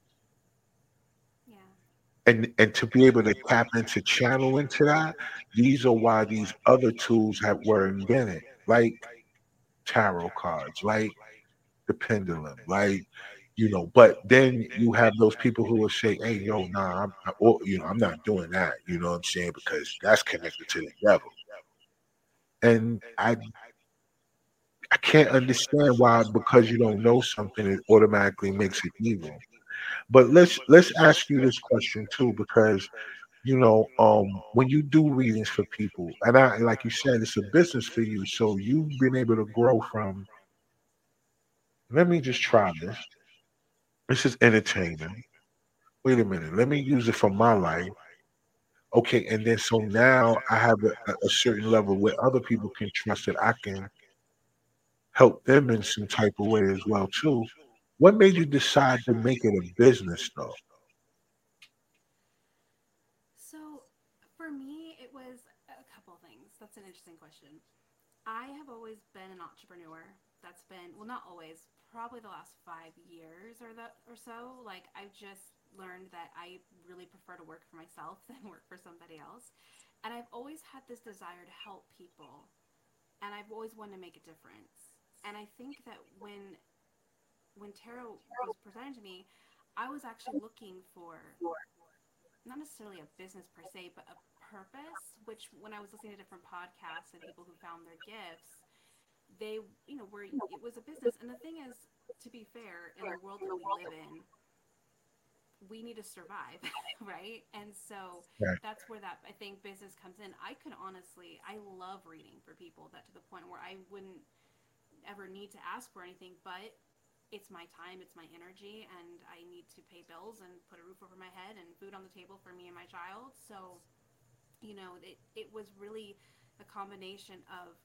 Yeah.
and and to be able to tap into channel into that, these are why these other tools have were invented, like tarot cards, like the pendulum, like, you know. But then you have those people who will say, "Hey, yo, nah, I'm, I, or, you know, I'm not doing that." You know what I'm saying? Because that's connected to the devil, and I I can't understand why because you don't know something, it automatically makes it evil. But let's let's ask you this question too, because you know, um, when you do readings for people, and I like you said, it's a business for you, so you've been able to grow from. Let me just try this. This is entertainment. Wait a minute. Let me use it for my life. Okay, and then so now I have a, a certain level where other people can trust that I can help them in some type of way as well too. What made you decide to make it a business though?
So for me, it was a couple things. That's an interesting question. I have always been an entrepreneur. That's been, well, not always, probably the last five years or the or so. Like I've just learned that I really prefer to work for myself than work for somebody else. And I've always had this desire to help people, and I've always wanted to make a difference. And I think that when when tarot was presented to me, I was actually looking for not necessarily a business per se, but a purpose. Which when I was listening to different podcasts and people who found their gifts, they you know were it was a business. And the thing is, to be fair, in the world that we live in, we need to survive, right? And so
Right.
that's where that I think business comes in. I could honestly, I love reading for people that to the point where I wouldn't ever need to ask for anything, but it's my time, it's my energy, and I need to pay bills and put a roof over my head and food on the table for me and my child. So, you know, it, it was really a combination of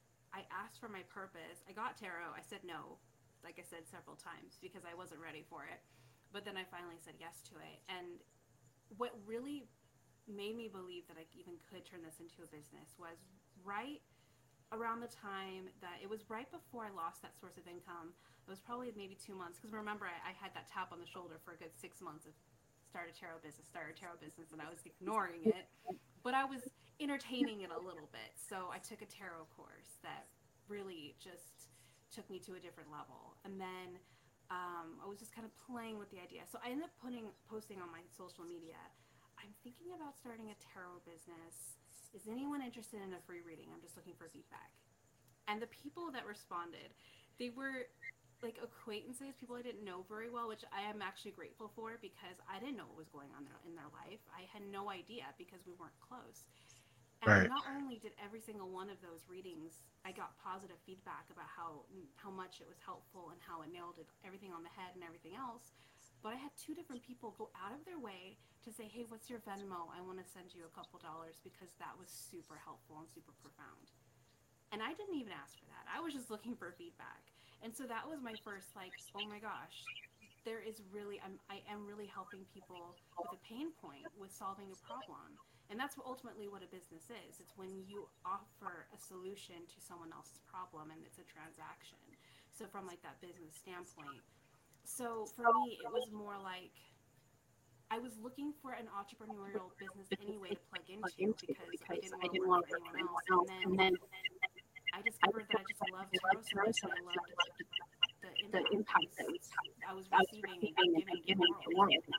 I asked for my purpose. I got tarot. I said no, like I said several times, because I wasn't ready for it. But then I finally said yes to it. And what really made me believe that I even could turn this into a business was right around the time that it was right before I lost that source of income. It was probably maybe two months because remember I, I had that tap on the shoulder for a good six months of start a tarot business, start a tarot business, and I was ignoring it, but I was entertaining it a little bit. So I took a tarot course that really just took me to a different level, and then um, I was just kind of playing with the idea. So I ended up putting posting on my social media. I'm thinking about starting a tarot business. Is anyone interested in a free reading? I'm just looking for feedback. And the people that responded, they were like acquaintances, people I didn't know very well, which I am actually grateful for because I didn't know what was going on in their life. I had no idea because we weren't close. And
Right.
not only did every single one of those readings, I got positive feedback about how how much it was helpful and how it nailed it, everything on the head and everything else, but I had two different people go out of their way to say, hey, what's your Venmo? I want to send you a couple dollars because that was super helpful and super profound. And I didn't even ask for that. I was just looking for feedback. And so that was my first, like, oh my gosh, there is really, I'm, I am really helping people with a pain point, with solving a problem. And that's what ultimately what a business is. It's when you offer a solution to someone else's problem and it's a transaction. So from like that business standpoint. So for me, it was more like I was looking for an entrepreneurial business anyway to plug into because I didn't want to work for anyone else. And then I discovered that I just loved tarot so much, and I loved the impact that was I was receiving and giving to the world.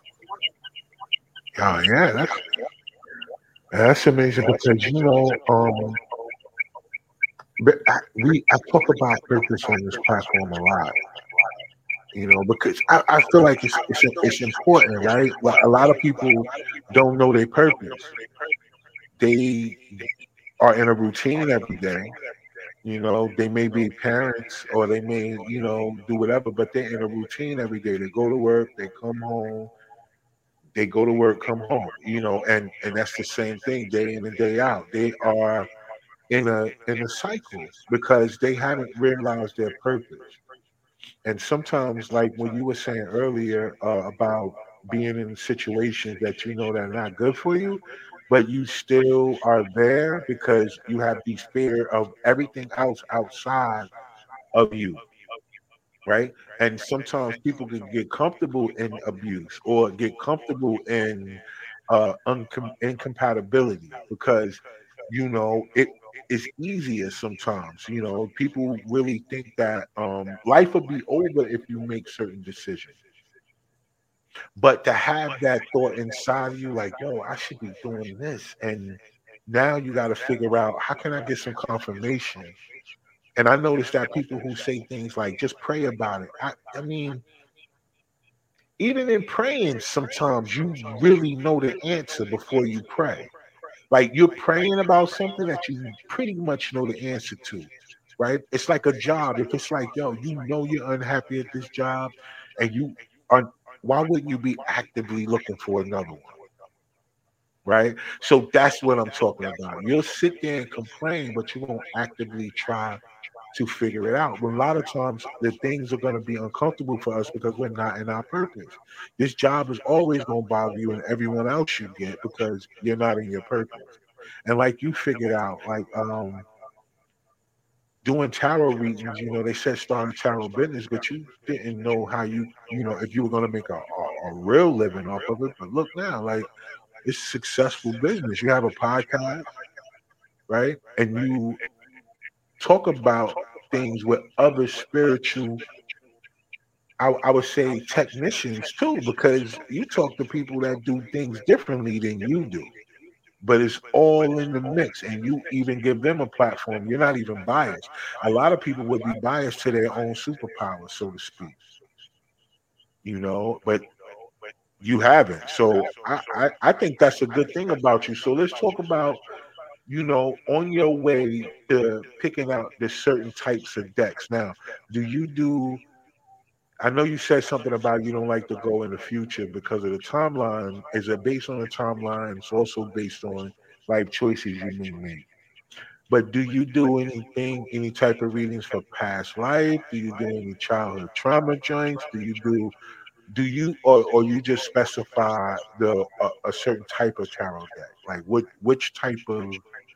Oh yeah, that's that's amazing because you know, um, but I, we I talk about purpose on this platform a lot. You know, because I, I feel like it's, it's it's important, right? Like a lot of people don't know their purpose. They are in a routine every day. You know, they may be parents or they may, you know, do whatever, but they're in a routine every day. They go to work, they come home, they go to work, come home, you know, and and that's the same thing day in and day out. They are in a in a cycle because they haven't realized their purpose. And sometimes, like when you were saying earlier uh, about being in situations that you know that are not good for you, but you still are there because you have this fear of everything else outside of you, right? And sometimes people can get comfortable in abuse or get comfortable in uh, uncom- incompatibility because, you know, it is easier sometimes. You know, people really think that um, life will be over if you make certain decisions. But to have that thought inside of you, like, yo, I should be doing this. And now you got to figure out how can I get some confirmation. And I noticed that people who say things like just pray about it. I, I mean, even in praying, sometimes you really know the answer before you pray. Like you're praying about something that you pretty much know the answer to, right? It's like a job. If it's like, yo, you know you're unhappy at this job and you are, why wouldn't you be actively looking for another one? right? So that's what I'm talking about. You'll sit there and complain, but you won't actively try to figure it out. But a lot of times, the things are going to be uncomfortable for us because we're not in our purpose. This job is always going to bother you and everyone else you get because you're not in your purpose. And like you figured out, like um, doing tarot readings, you know, they said start a tarot business, but you didn't know how you, you know, if you were going to make a, a, a real living off of it. But look now, like it's a successful business. You have a podcast, right? And you talk about things with other spiritual, I, I would say technicians too, because you talk to people that do things differently than you do. But it's all in the mix, and you even give them a platform. You're not even biased. A lot of people would be biased to their own superpower, so to speak, you know, but you haven't. So I, I, I think that's a good thing about you. So let's talk about, you know, on your way to picking out the certain types of decks. Now, do you do I know you said something about you don't like to go in the future because of the timeline. Is it based on the timeline? It's also based on life choices you may make. But do you do anything, any type of readings for past life? Do you do any childhood trauma joints? Do you do do you or or you just specify the a, a certain type of tarot deck? Like what which type of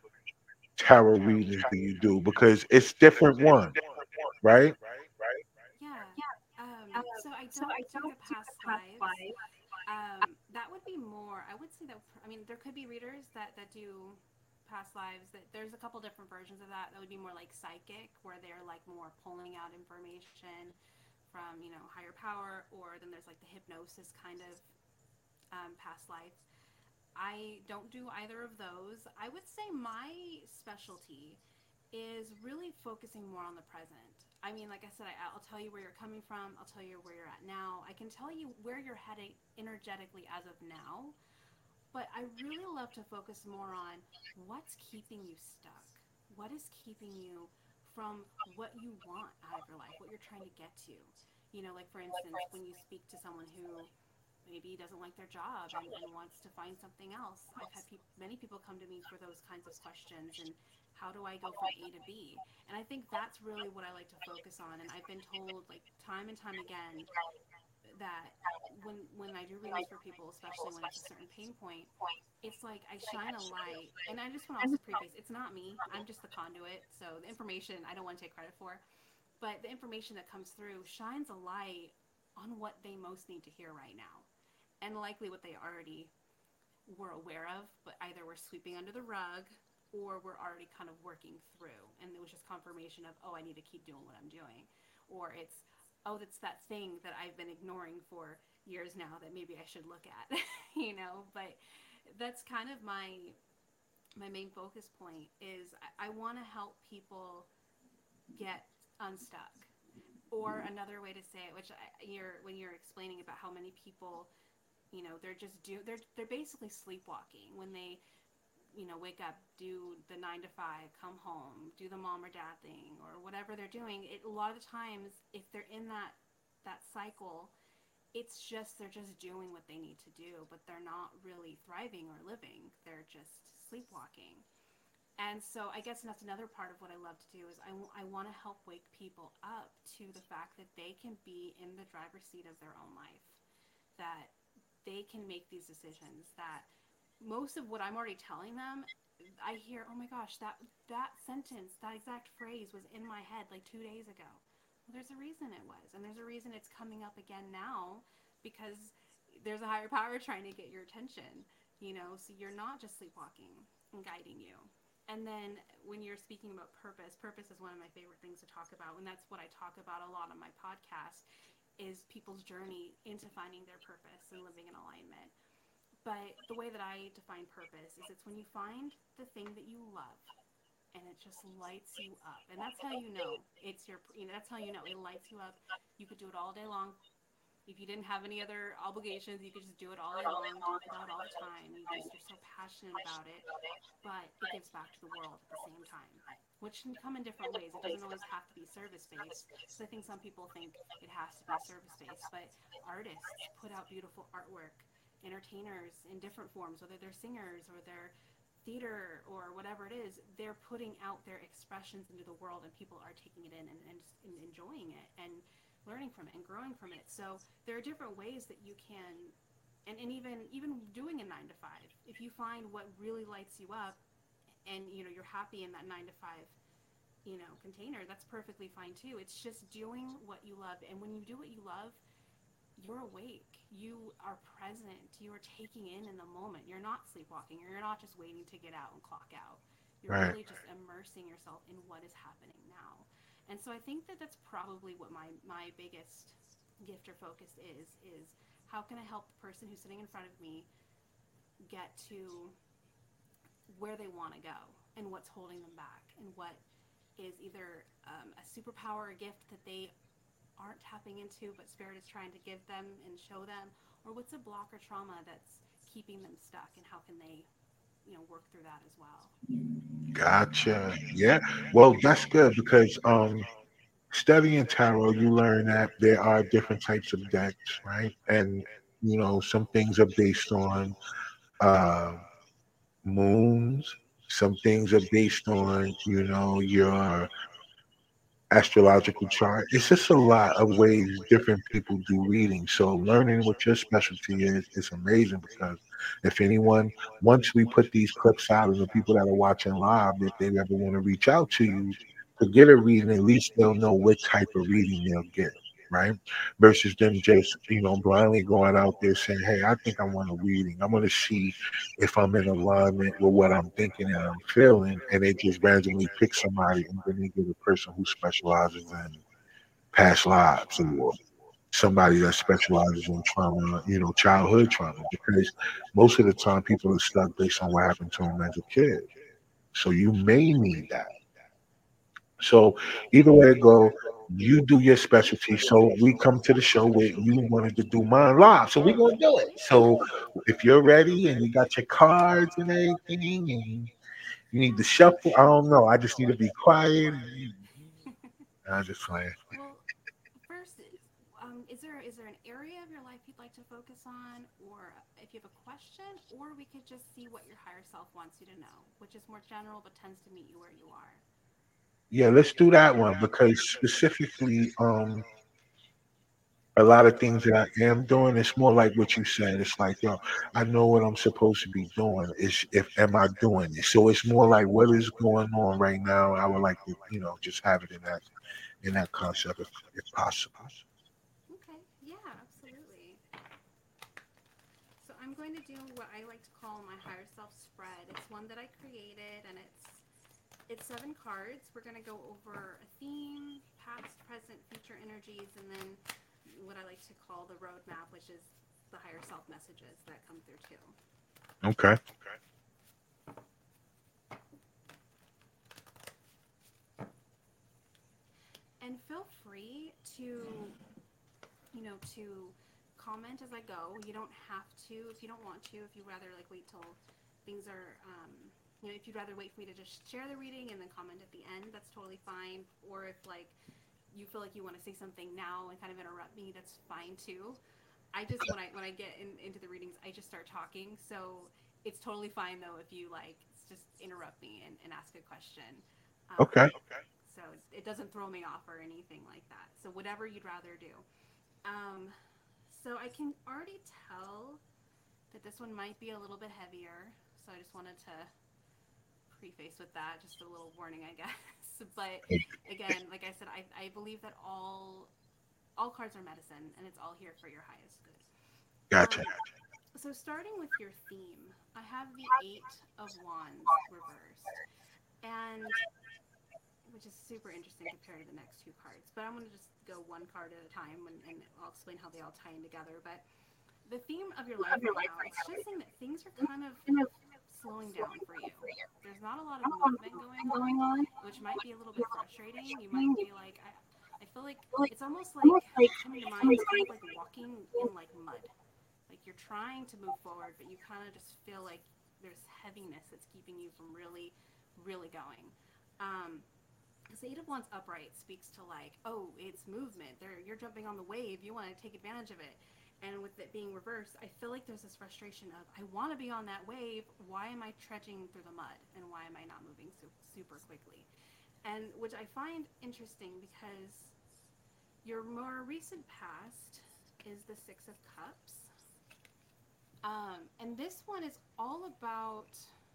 tarot readings do you do? Because it's different ones, right?
Yeah. Um, so I don't do the past lives. Um, that would be more. I would say that. I mean, there could be readers that that do past lives. That there's a couple different versions of that. That would be more like psychic, where they're like more pulling out information from you know higher power, or then there's like the hypnosis kind of um, past life. I don't do either of those. I would say my specialty is really focusing more on the present. I mean, like I said, I, I'll tell you where you're coming from. I'll tell you where you're at now. I can tell you where you're heading energetically as of now. But I really love to focus more on what's keeping you stuck. What is keeping you from what you want out of your life, what you're trying to get to. You know, like for instance, when you speak to someone who maybe doesn't like their job and, and wants to find something else. I've had peop many people come to me for those kinds of questions and how do I go from A to B? And I think that's really what I like to focus on. And I've been told like time and time again that when when I do readings for people, especially when it's a certain pain point, it's like I shine a light. And I just want to also preface, it's not me. I'm just the conduit. So the information I don't want to take credit for, but the information that comes through shines a light on what they most need to hear right now and likely what they already were aware of, but either we're sweeping under the rug or we're already kind of working through. And it was just confirmation of, oh, I need to keep doing what I'm doing. Or it's, oh, that's that thing that I've been ignoring for years now that maybe I should look at, you know? But that's kind of my my main focus point is I, I want to help people get unstuck. Or another way to say it, which I, you're when you're explaining about how many people you know they're just do they're they're basically sleepwalking when they you know wake up, do the nine to five, come home, do the mom or dad thing or whatever they're doing. It, a lot of the times if they're in that that cycle, it's just they're just doing what they need to do, but they're not really thriving or living, they're just sleepwalking. And so I guess that's another part of what I love to do is I, I want to help wake people up to the fact that they can be in the driver's seat of their own life, that they can make these decisions, that most of what I'm already telling them, I hear, oh my gosh, that, that sentence, that exact phrase was in my head like two days ago. Well, there's a reason it was, and there's a reason it's coming up again now because there's a higher power trying to get your attention, you know, so you're not just sleepwalking and guiding you. And then when you're speaking about purpose, purpose is one of my favorite things to talk about, and that's what I talk about a lot on my podcast is people's journey into finding their purpose and living in alignment. But the way that I define purpose is it's when you find the thing that you love and it just lights you up. And that's how you know it's your, you know, that's how you know it lights you up. You could do it all day long. If you didn't have any other obligations, you could just do it all day long, talk about it all the time. You just, you're so passionate about it, but it gives back to the world at the same time, which can come in different ways. It doesn't always have to be service-based, because I think some people think it has to be service-based, but artists put out beautiful artwork entertainers in different forms, whether they're singers or they're theater or whatever it is, they're putting out their expressions into the world, and people are taking it in and, and, and enjoying it and learning from it and growing from it. So there are different ways that you can, and, and even even doing a nine to five, if you find what really lights you up, and you know you're happy in that nine to five, you know, container, that's perfectly fine too. It's just doing what you love, and when you do what you love, you're awake, you are present, you are taking in in the moment, you're not sleepwalking, you're not just waiting to get out and clock out, you're
Right.
really just immersing yourself in what is happening now. And so I think that that's probably what my my biggest gift or focus is is how can I help the person who's sitting in front of me get to where they want to go, and what's holding them back, and what is either um, a superpower, a gift that they aren't tapping into, but Spirit is trying to give them and show them, or what's a block or trauma that's keeping them stuck, and how can they, you know, work through that as well.
Gotcha. Yeah. Well, that's good because um studying tarot, you learn that there are different types of decks, right? And you know, some things are based on uh moons, some things are based on, you know, your astrological chart. It's just a lot of ways different people do reading. So learning what your specialty is is amazing because if anyone, once we put these clips out and the people that are watching live, if they ever want to reach out to you to get a reading, at least they'll know what type of reading they'll get. Right, versus them just you know blindly going out there saying, "Hey, I think I want a reading. I want to see if I'm in alignment with what I'm thinking and I'm feeling," and they just randomly pick somebody and then they get a person who specializes in past lives or somebody that specializes in trauma, you know, childhood trauma, because most of the time people are stuck based on what happened to them as a kid. So you may need that. So either way it go, you do your specialty. So we come to the show where you wanted to do mine live. So we're gonna do it. So if you're ready and you got your cards and everything and you need to shuffle, I don't know. I just need to be quiet. I'm just playing.
Well, first, um, is there is there an area of your life you'd like to focus on, or if you have a question, or we could just see what your higher self wants you to know, which is more general but tends to meet you where you are.
Yeah, let's do that one because specifically, um, a lot of things that I am doing, it's more like what you said. It's like, yo, I know what I'm supposed to be doing. Is if am I doing it? So it's more like what is going on right now. I would like to, you know, just have it in that in that concept if if possible.
Okay, yeah, absolutely. So I'm going to do what I like to call my higher self spread. It's one that I created, and it's it's seven cards. We're going to go over a theme, past, present, future energies, and then what I like to call the roadmap, which is the higher self messages that come through too.
Okay.
And feel free to, you know, to comment as I go. You don't have to if you don't want to. If you rather like wait till things are, um, you know, if you'd rather wait for me to just share the reading and then comment at the end, that's totally fine. Or if like you feel like you want to say something now and kind of interrupt me, that's fine too. I just when I when I get in, into the readings, I just start talking. So it's totally fine though if you like just interrupt me and, and ask a question. Um,
Okay.
so it doesn't throw me off or anything like that. So whatever you'd rather do. Um, so I can already tell that this one might be a little bit heavier. So I just wanted to preface with that, just a little warning, I guess. But again, like I said, I, I believe that all all cards are medicine, and it's all here for your highest good. Um,
Gotcha.
so starting with your theme, I have the Eight of Wands reversed, and which is super interesting compared to the next two cards. But I'm going to just go one card at a time, and, and I'll explain how they all tie in together. But the theme of your life right now, it's just saying that things are kind of slowing down for you. There's not a lot of movement going on, which might be a little bit frustrating. You might be like, I, I feel like it's almost like what's coming to mind is kind of like walking in like mud. Like you're trying to move forward, but you kind of just feel like there's heaviness that's keeping you from really, really going. Um, because the Eight of Wands upright speaks to like, oh, it's movement. There, you're jumping on the wave. You want to take advantage of it. And with it being reversed, I feel like there's this frustration of, I want to be on that wave. Why am I trudging through the mud? And why am I not moving so, super quickly? And which I find interesting because your more recent past is the Six of Cups. Um, and this one is all about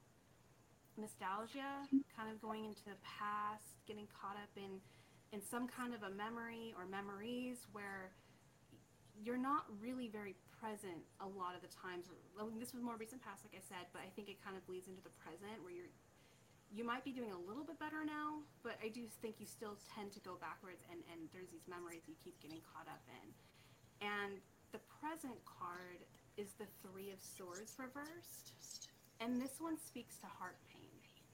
nostalgia, kind of going into the past, getting caught up in, in some kind of a memory or memories where you're not really very present a lot of the times. This was more recent past, like I said, but I think it kind of bleeds into the present where you're you might be doing a little bit better now, but I do think you still tend to go backwards, and, and there's these memories you keep getting caught up in. And the present card is the Three of Swords reversed, and this one speaks to heart pain.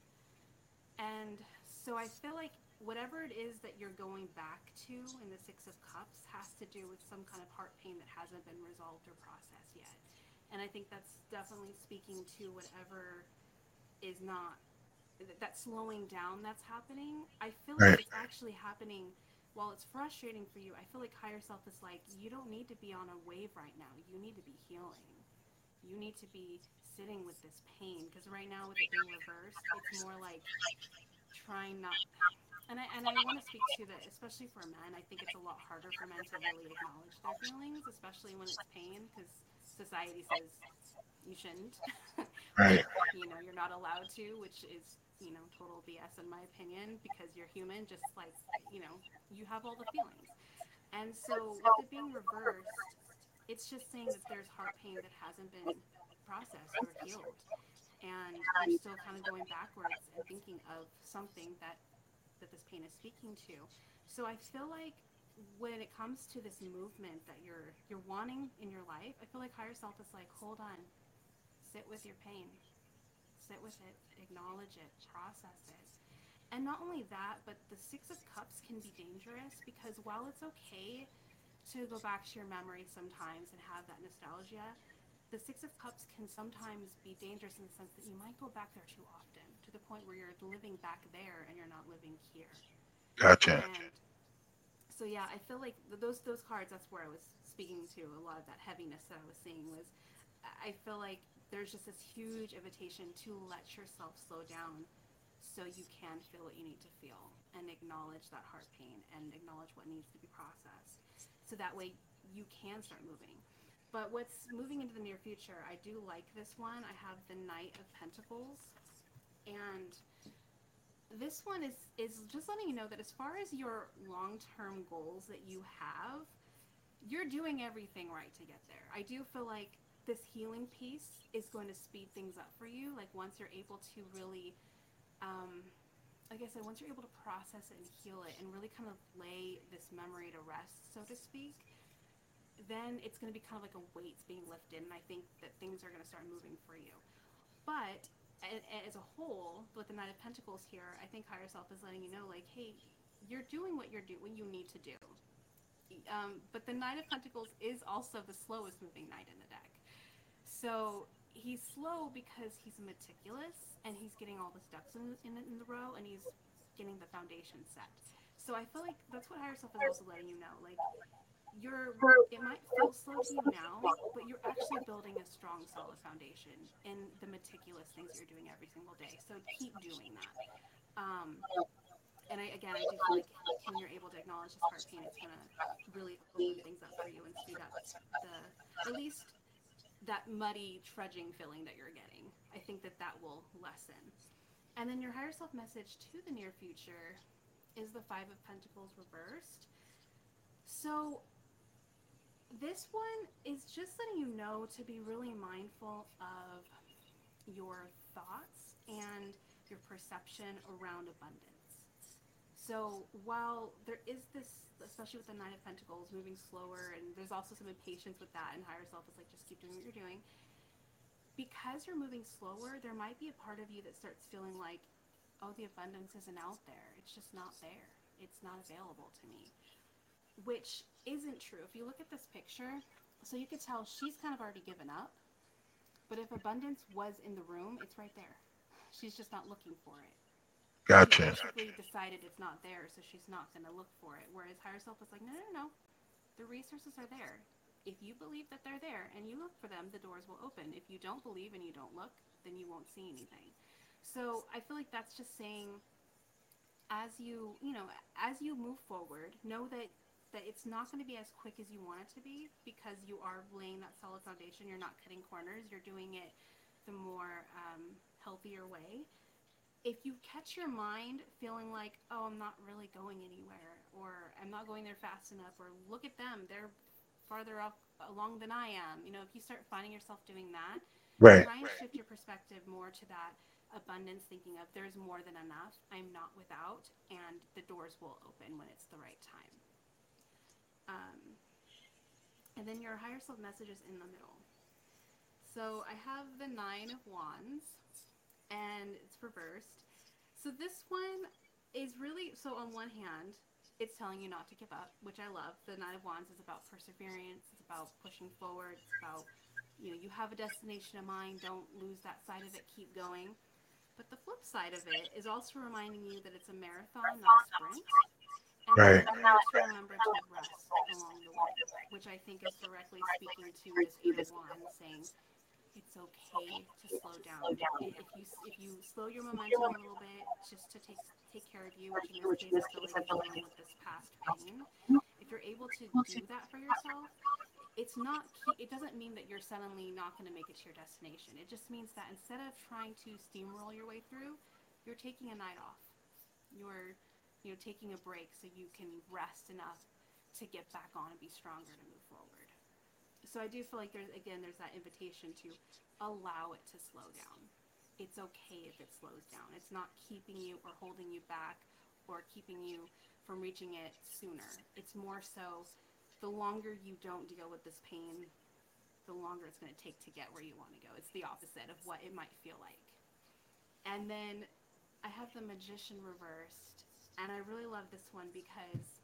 And so I feel like whatever it is that you're going back to in the Six of Cups has to do with some kind of heart pain that hasn't been resolved or processed yet. And I think that's definitely speaking to whatever is not, that slowing down that's happening. I feel like
Right.
it's actually happening while it's frustrating for you. I feel like higher self is like, you don't need to be on a wave right now. You need to be healing. You need to be sitting with this pain, because right now with it being reversed, it's more like trying not. And I and I want to speak to that, especially for men. I think it's a lot harder for men to really acknowledge their feelings, especially when it's pain, because society says you shouldn't.
Right.
You know, you're not allowed to, which is, you know, total B S in my opinion, because you're human, just like, you know, you have all the feelings. And so with it being reversed, it's just saying that there's heart pain that hasn't been processed or healed. And you're still kind of going backwards and thinking of something that, that this pain is speaking to. So I feel like when it comes to this movement that you're you're wanting in your life, I feel like higher self is like, hold on, sit with your pain, sit with it, acknowledge it, process it. And not only that, but the Six of Cups can be dangerous because while it's okay to go back to your memory sometimes and have that nostalgia, the Six of Cups can sometimes be dangerous in the sense that you might go back there too often, to the point where you're living back there and you're not living here.
Gotcha.
And so yeah, I feel like those those cards, that's where I was speaking to a lot of that heaviness that I was seeing was, I feel like there's just this huge invitation to let yourself slow down so you can feel what you need to feel and acknowledge that heart pain and acknowledge what needs to be processed. So that way you can start moving. But what's moving into the near future, I do like this one. I have the Knight of Pentacles. And this one is, is just letting you know that as far as your long-term goals that you have, you're doing everything right to get there. I do feel like this healing piece is going to speed things up for you. Like once you're able to really, um, like I said, once you're able to process it and heal it and really kind of lay this memory to rest, so to speak, then it's going to be kind of like a weight's being lifted, and I think that things are going to start moving for you. But as a whole, with the Knight of Pentacles here, I think higher self is letting you know, like, hey, you're doing what you're doing, what you need to do. Um, but the Knight of Pentacles is also the slowest moving knight in the deck. So he's slow because he's meticulous and he's getting all the ducks in, in, in the row, and he's getting the foundation set. So I feel like that's what higher self is also letting you know. Like, you're, it might feel slow to you now, but you're actually building a strong, solid foundation in the meticulous things that you're doing every single day. So keep doing that. Um, and I, again, I do feel like when you're able to acknowledge this heart pain, it's going to really open things up for you and speed up the, at least that muddy trudging feeling that you're getting. I think that that will lessen. And then your higher self message to the near future is the Five of Pentacles reversed. So this one is just letting you know to be really mindful of your thoughts and your perception around abundance. So while there is this, especially with the Nine of Pentacles, moving slower, and there's also some impatience with that, and higher self is like, just keep doing what you're doing. Because you're moving slower, there might be a part of you that starts feeling like, oh, the abundance isn't out there. It's just not there. It's not available to me. Which isn't true. If you look at this picture, so you could tell she's kind of already given up. But if abundance was in the room, it's right there. She's just not looking for it.
Gotcha.
She basically decided it's not there, so she's not going to look for it. Whereas higher self is like, no, no, no. The resources are there. If you believe that they're there and you look for them, the doors will open. If you don't believe and you don't look, then you won't see anything. So I feel like that's just saying, as you, you know, as you move forward, know that that it's not going to be as quick as you want it to be, because you are laying that solid foundation. You're not cutting corners. You're doing it the more um, healthier way. If you catch your mind feeling like, oh, I'm not really going anywhere, or I'm not going there fast enough, or look at them, they're farther up along than I am. You know, if you start finding yourself doing that,
Right.
try and shift your perspective more to that abundance thinking of, there's more than enough, I'm not without, and the doors will open when it's the right time. Um, and then your higher self message is in the middle. So I have the Nine of Wands, and it's reversed. So this one is really, so on one hand, it's telling you not to give up, which I love. The Nine of Wands is about perseverance. It's about pushing forward. It's about, you know, you have a destination in mind. Don't lose that side of it. Keep going. But the flip side of it is also reminding you that it's a marathon, not a sprint, and that
Right.
you need to remember to rest along the way, which I think is directly speaking to this Eight of Wands, saying it's okay to slow down. If you if you slow your momentum a little bit, just to take take care of you, which in this case I feel like is dealing with this past pain. If you're able to do that for yourself, it's not it doesn't mean that you're suddenly not going to make it to your destination. It just means that instead of trying to steamroll your way through, you're taking a night off. You're you know taking a break so you can rest enough to get back on and be stronger to move forward. So I do feel like there's again there's that invitation to allow it to slow down. It's okay if it slows down. It's not keeping you or holding you back or keeping you from reaching it sooner. It's more so the longer you don't deal with this pain, the longer it's going to take to get where you want to go. It's the opposite of what it might feel like. And then I have the Magician reversed, and I really love this one because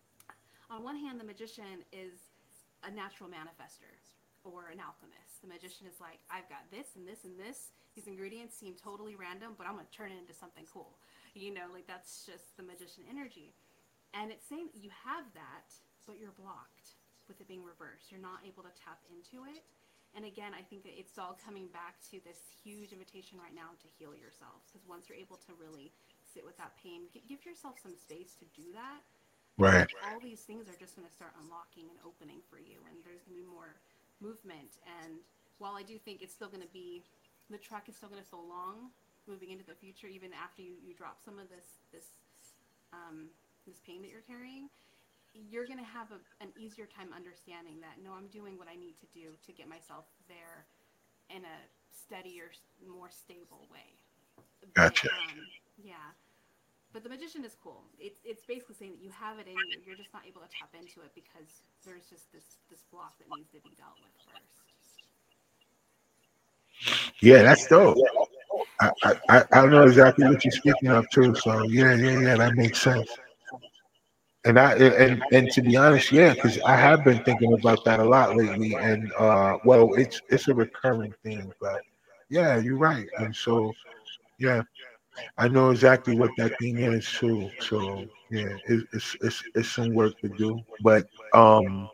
on one hand, the Magician is a natural manifester or an alchemist. The Magician is like, I've got this and this and this. These ingredients seem totally random, but I'm going to turn it into something cool. You know, like that's just the Magician energy. And it's saying that you have that, but you're blocked with it being reversed. You're not able to tap into it. And again, I think that it's all coming back to this huge invitation right now to heal yourself. Because once you're able to really sit with that pain, give yourself some space to do that.
Right.
All these things are just going to start unlocking and opening for you, and there's going to be more movement. And while I do think it's still going to be, the track is still going to feel long moving into the future, even after you, you drop some of this this um, this pain that you're carrying, you're going to have a, an easier time understanding that, no, I'm doing what I need to do to get myself there in a steadier, more stable way. But,
Gotcha.
um, yeah. But the Magician is cool. It's it's basically saying that you have it in you. You're just not able to tap into it because there's just this, this block that needs to be dealt with first.
Yeah, that's dope. I, I, I I know exactly what you're speaking of too. So yeah, yeah, yeah, that makes sense. And I and and to be honest, yeah, because I have been thinking about that a lot lately. And uh, well, it's it's a recurring thing, but yeah, you're right. And so yeah, I know exactly what that thing is too. So yeah, it, it's it's it's some work to do, but um,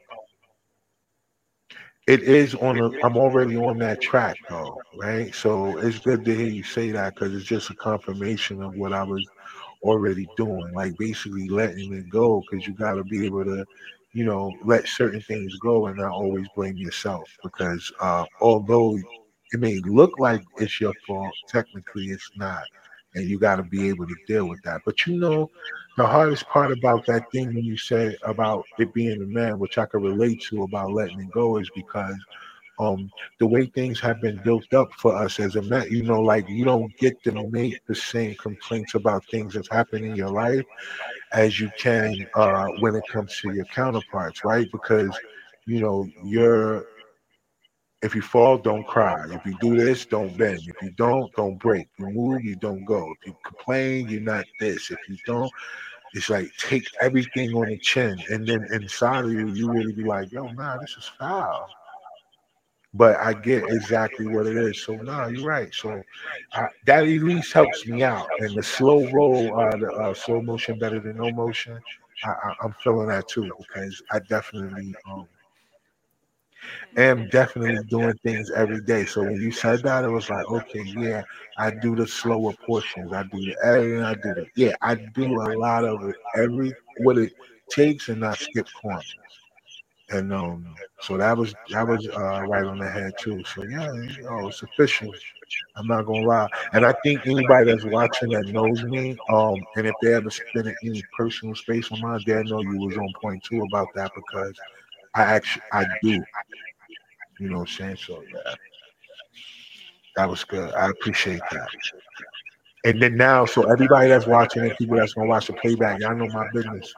it is on a. I'm already on that track though, right? So it's good to hear you say that because it's just a confirmation of what I was already doing, like basically letting it go because you got to be able to, you know, let certain things go and not always blame yourself because uh, although it may look like it's your fault, technically it's not. And you got to be able to deal with that. But you know, the hardest part about that thing when you said about it being a man, which I could relate to about letting it go, is because um the way things have been built up for us as a man, you know, like you don't get to make the same complaints about things that's happening in your life as you can uh when it comes to your counterparts, right? Because you know you're if you fall, don't cry. If you do this, don't bend. If you don't, don't break. You move, you don't go. If you complain, you're not this. If you don't, it's like take everything on the chin. And then inside of you, you really be like, yo, nah, this is foul, but I get exactly what it is. So no, you're right. So uh, that at least helps me out. And the slow roll, uh, the uh, slow motion better than no motion. I, I, I'm feeling that too because I definitely um am definitely doing things every day. So when you said that, it was like, okay, yeah, I do the slower portions. I do the editing. I do the yeah, I do a lot of it every what it takes, and not skip corners. And um, so that was that was uh, right on the head too. So yeah, you know, it's official. I'm not gonna lie. And I think anybody that's watching that knows me, um, and if they ever spend any personal space on mine, they know you was on point too about that because I actually I do. You know what I'm saying? So yeah, that was good. I appreciate that. And then now, so everybody that's watching and people that's gonna watch the playback, y'all know my business.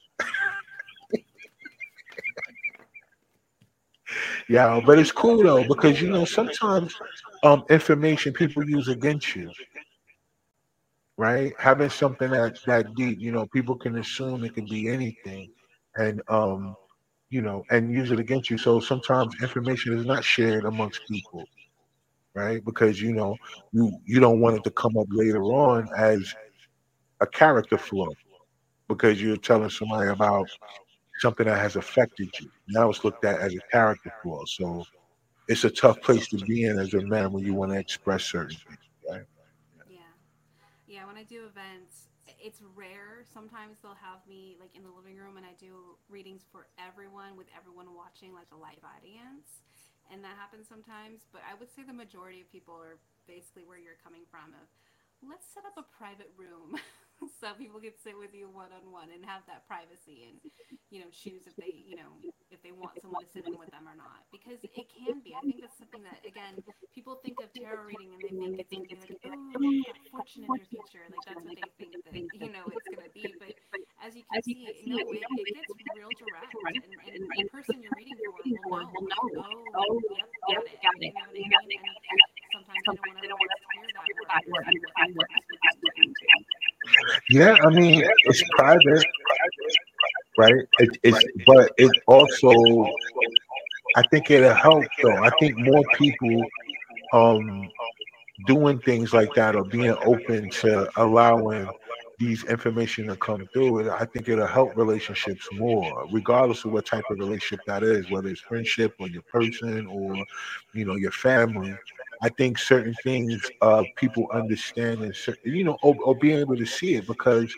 Yeah, but it's cool though because you know sometimes um information people use against you, right? Having something that that deep, you know, people can assume it could be anything, and um, you know, and use it against you. So sometimes information is not shared amongst people, right? Because you know you you don't want it to come up later on as a character flaw because you're telling somebody about something that has affected you. Now it's looked at as a character flaw. So it's a tough place to be in as a man when you want to express certain things, right?
Yeah. Yeah, when I do events, it's rare. Sometimes they'll have me like in the living room and I do readings for everyone with everyone watching like a live audience. And that happens sometimes, but I would say the majority of people are basically where you're coming from of let's set up a private room so people can sit with you one on one and have that privacy and you know choose if they you know if they want someone to sit in with them or not because it can be I think that's something that again people think of tarot reading and they think it's going to be like oh you've got fortune in your future like that's what they think that you know it's going to be but as you can see no it, it gets real direct and, and the person you're reading for will know like oh yep got it you know what I mean and sometimes they don't want everyone else to hear that or understand what they're going to.
Yeah, I mean it's private, right? It, it's but it also I think it'll help though. I think more people um doing things like that or being open to allowing these information to come through it, I think it'll help relationships more, regardless of what type of relationship that is, whether it's friendship or your person or you know your family. I think certain things uh people understand and cer- you know or, or being able to see it because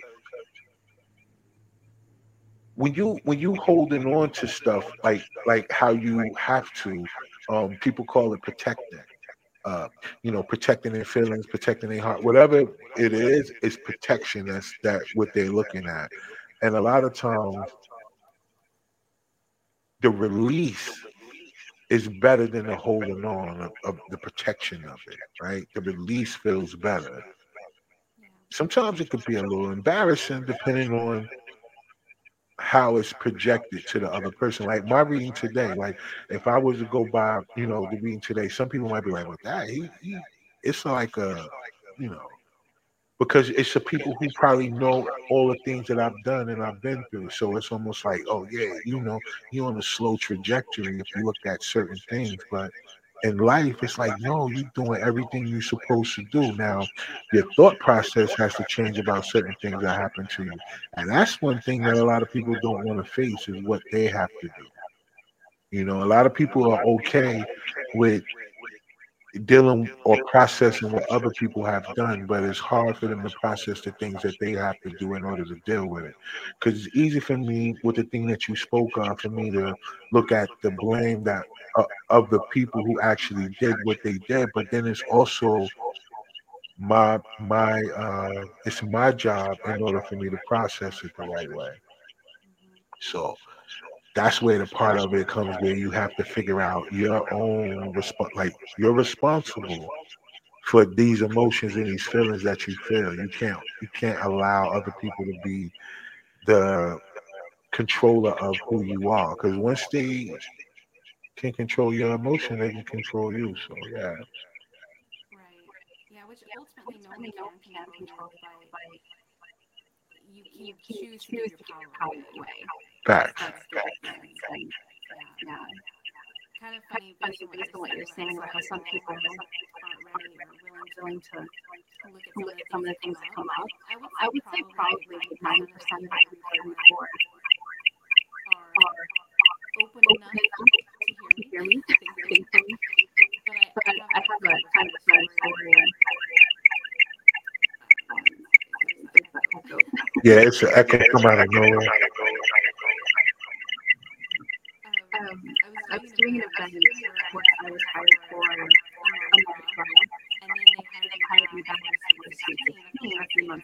when you when you holding on to stuff like like how you have to um people call it protecting uh, you know, protecting their feelings, protecting their heart, whatever it is, is protection. That's that what they're looking at, and a lot of times the release is better than the holding on of, of the protection of it. Right, the release feels better.
Yeah.
Sometimes it could be a little embarrassing depending on how it's projected to the other person. Like my reading today, like if I was to go by, you know, the reading today, some people might be like, "Well, that he, he it's like a, you know." Because it's the people who probably know all the things that I've done and I've been through. So it's almost like, oh yeah, you know, you're on a slow trajectory if you look at certain things. But in life, it's like, no, you're doing everything you're supposed to do. Now, your thought process has to change about certain things that happen to you. And that's one thing that a lot of people don't want to face is what they have to do. You know, a lot of people are okay with dealing or processing what other people have done, but it's hard for them to process the things that they have to do in order to deal with it. Because it's easy for me, with the thing that you spoke of, for me to look at the blame that uh, of the people who actually did what they did, but then it's also my my uh it's my job in order for me to process it the right way.
Mm-hmm.
So that's where the part of it comes where you have to figure out your own response, like you're responsible for these emotions and these feelings that you feel. You can't you can't allow other people to be the controller of who you are. Because once they can control your emotion, they can control you. So yeah,
Right. Yeah, which ultimately no one can control you, but you can choose to give your power away. That's
facts.
that's the difference. And yeah, kind of funny based on what you're saying about how some people aren't ready or willing to look at some of the things that come up. I would say probably ninety percent of the people I record are open enough to hear me thankfully. But I, I have a kind of a funny story. Um, there's that echo.
Yeah, it's an echo come out of nowhere.
Um, I was doing an event where I was hired for a Mardi Gras, and then they hired me back for Sweet sixteen a few months later.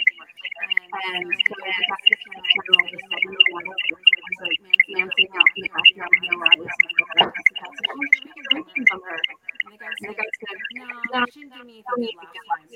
And so the guys, you know, said in the morning there was a man sitting out in the backyard in the Nora listening to her podcast. Should we get a reading from her? And the guy said, no, she didn't give me anything good last time.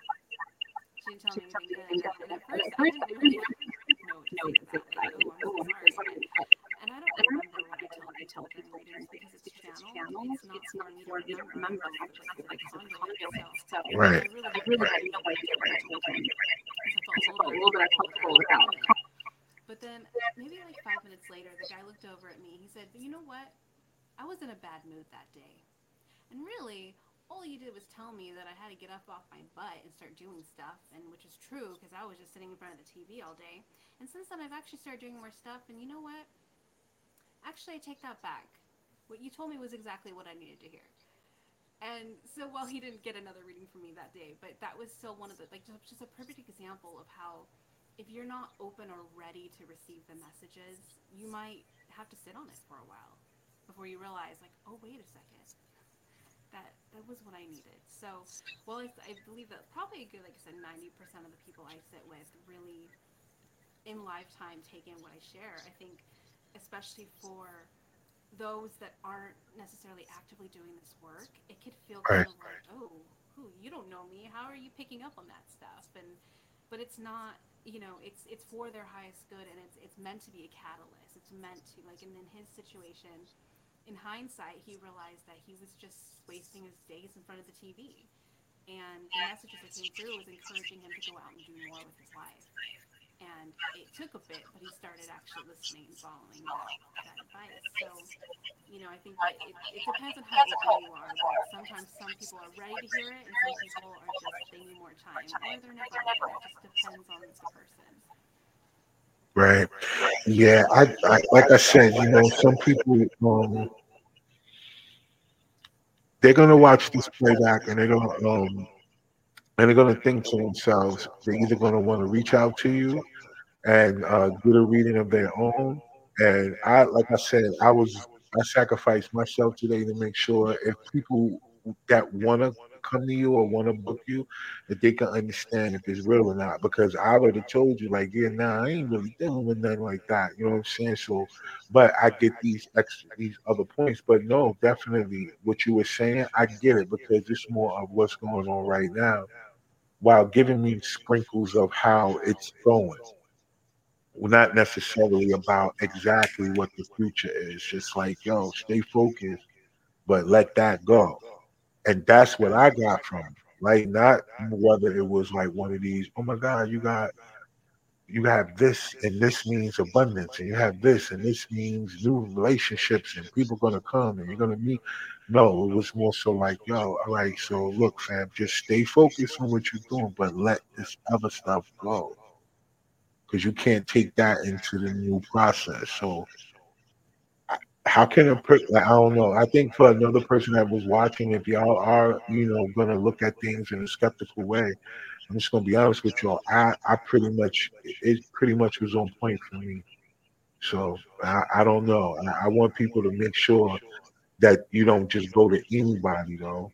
She didn't tell me anything good. And at first, I didn't really know what to say to that. Like, oh, I'm so sorry. And, and I don't remember what I tell people during readings because it's channel. It's not for me to remember like the, like the conduit itself.
Right.
I really had no idea what I told him because I felt a little bit uncomfortable without it. But then maybe like five minutes later, the guy looked over at me. He said, but you know what? I was in a bad mood that day. And really, all you did was tell me that I had to get up off my butt and start doing stuff, and which is true because I was just sitting in front of the T V all day. And since then, I've actually started doing more stuff. And you know what? Actually, I take that back. What you told me was exactly what I needed to hear. And so, while he didn't get another reading from me that day, but that was still one of the, like, just a perfect example of how if you're not open or ready to receive the messages, you might have to sit on it for a while before you realize, like, oh, wait a second. That that was what I needed. So, well, I, I believe that probably a good, like I said, ninety percent of the people I sit with really, in lifetime, take in what I share. I think, especially for those that aren't necessarily actively doing this work, it could feel kind
Right.
of like, oh, ooh, you don't know me. How are you picking up on that stuff? And but it's not. You know, it's it's for their highest good, and it's it's meant to be a catalyst. It's meant to, like, and in his situation. In hindsight, he realized that he was just wasting his days in front of the T V. And the messages that came through was encouraging him to go out and do more with his life. And it took a bit, but he started actually listening and following that, that advice. So, you know, I think that it, it depends on how open you are. But sometimes some people are ready to hear it, and some people are just, they need more time, or they're never open. It just depends on the person.
Right. Yeah. I, I like I said, you know, some people um they're gonna watch this playback and they're gonna um and they're gonna think to themselves, they're either gonna want to reach out to you and uh, get a reading of their own. And I, like I said, I was I sacrificed myself today to make sure if people that want to come to you or want to book you, that they can understand if it's real or not. Because I would have told you, like, yeah, nah, I ain't really dealing with nothing like that. You know what I'm saying? So, but I get these extra these other points. But no, definitely, what you were saying, I get it because it's more of what's going on right now, while giving me sprinkles of how it's going, not necessarily about exactly what the future is. Just like, yo, stay focused, but let that go. And that's what I got from it. Like, not whether it was like one of these, oh my God, you got, you have this, and this means abundance, and you have this, and this means new relationships, and people gonna come, and you're gonna meet. No, it was more so like, yo, all right, so look, fam, just stay focused on what you're doing, but let this other stuff go because you can't take that into the new process. So how can a per like, I don't know. I think for another person that was watching, if y'all are, you know, gonna look at things in a skeptical way, I'm just gonna be honest with y'all. I, I pretty much it pretty much was on point for me. So I, I don't know. I, I want people to make sure that you don't just go to anybody though.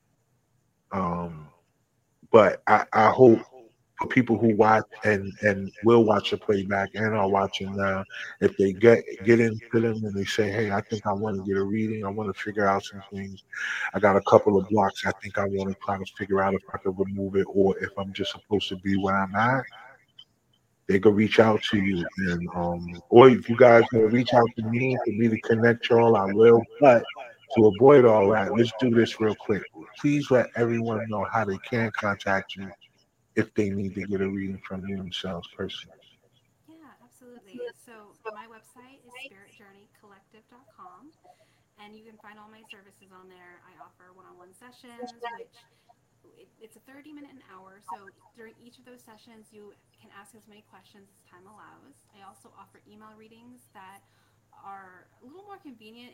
Um, but I, I hope for people who watch and and will watch the playback and are watching now, if they get get into them and they say, "Hey, I think I want to get a reading. I want to figure out some things. I got a couple of blocks. I think I want to try to figure out if I could remove it or if I'm just supposed to be where I'm at." They could reach out to you, and um, or if you guys want to reach out to me for me to connect y'all, I will. But to avoid all that, let's do this real quick. Please let everyone know how they can contact you if they need to get a reading from you themselves personally.
Yeah, absolutely. So my website is spirit journey collective dot com, and you can find all my services on there. I offer one-on-one sessions, which it, it's a thirty minute an hour. So during each of those sessions, you can ask as many questions as time allows. I also offer email readings that are a little more convenient if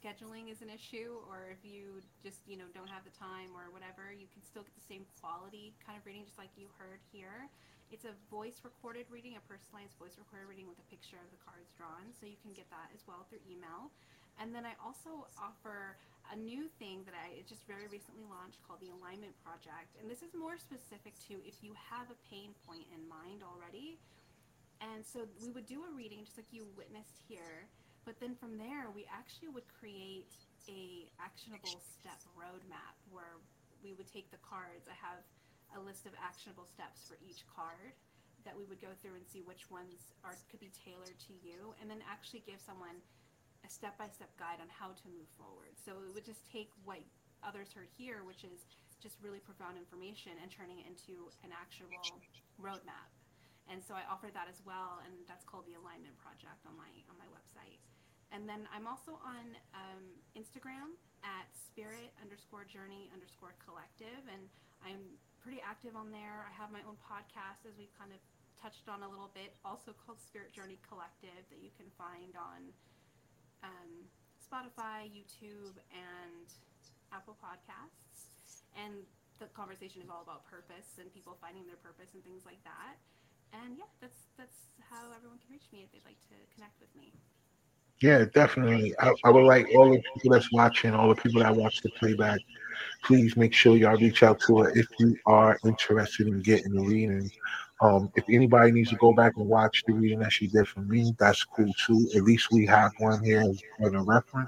scheduling is an issue, or if you just, you know, don't have the time or whatever, you can still get the same quality kind of reading, just like you heard here. It's a voice recorded reading, a personalized voice recorded reading with a picture of the cards drawn, so you can get that as well through email. And then I also offer a new thing that I just very recently launched called the Alignment Project. And this is more specific to if you have a pain point in mind already. And so we would do a reading just like you witnessed here, but then from there we actually would create a actionable step roadmap where we would take the cards. I have a list of actionable steps for each card that we would go through and see which ones are could be tailored to you, and then actually give someone a step-by-step guide on how to move forward. So it would just take what others heard here, which is just really profound information, and turning it into an actionable roadmap. And so I offer that as well, and that's called the Alignment Project on my on my website. And then I'm also on um, Instagram at spirit underscore journey underscore collective, and I'm pretty active on there. I have my own podcast, as we've kind of touched on a little bit, also called Spirit Journey Collective, that you can find on um, Spotify, YouTube, and Apple Podcasts. And the conversation is all about purpose and people finding their purpose and things like that. And yeah, that's that's how everyone can reach me if they'd like to connect with me.
Yeah, definitely. I, I would like all the people that's watching, all the people that watch the playback, please make sure y'all reach out to her if you are interested in getting the reading. Um, if anybody needs to go back and watch the reading that she did for me, that's cool too. At least we have one here as for the reference.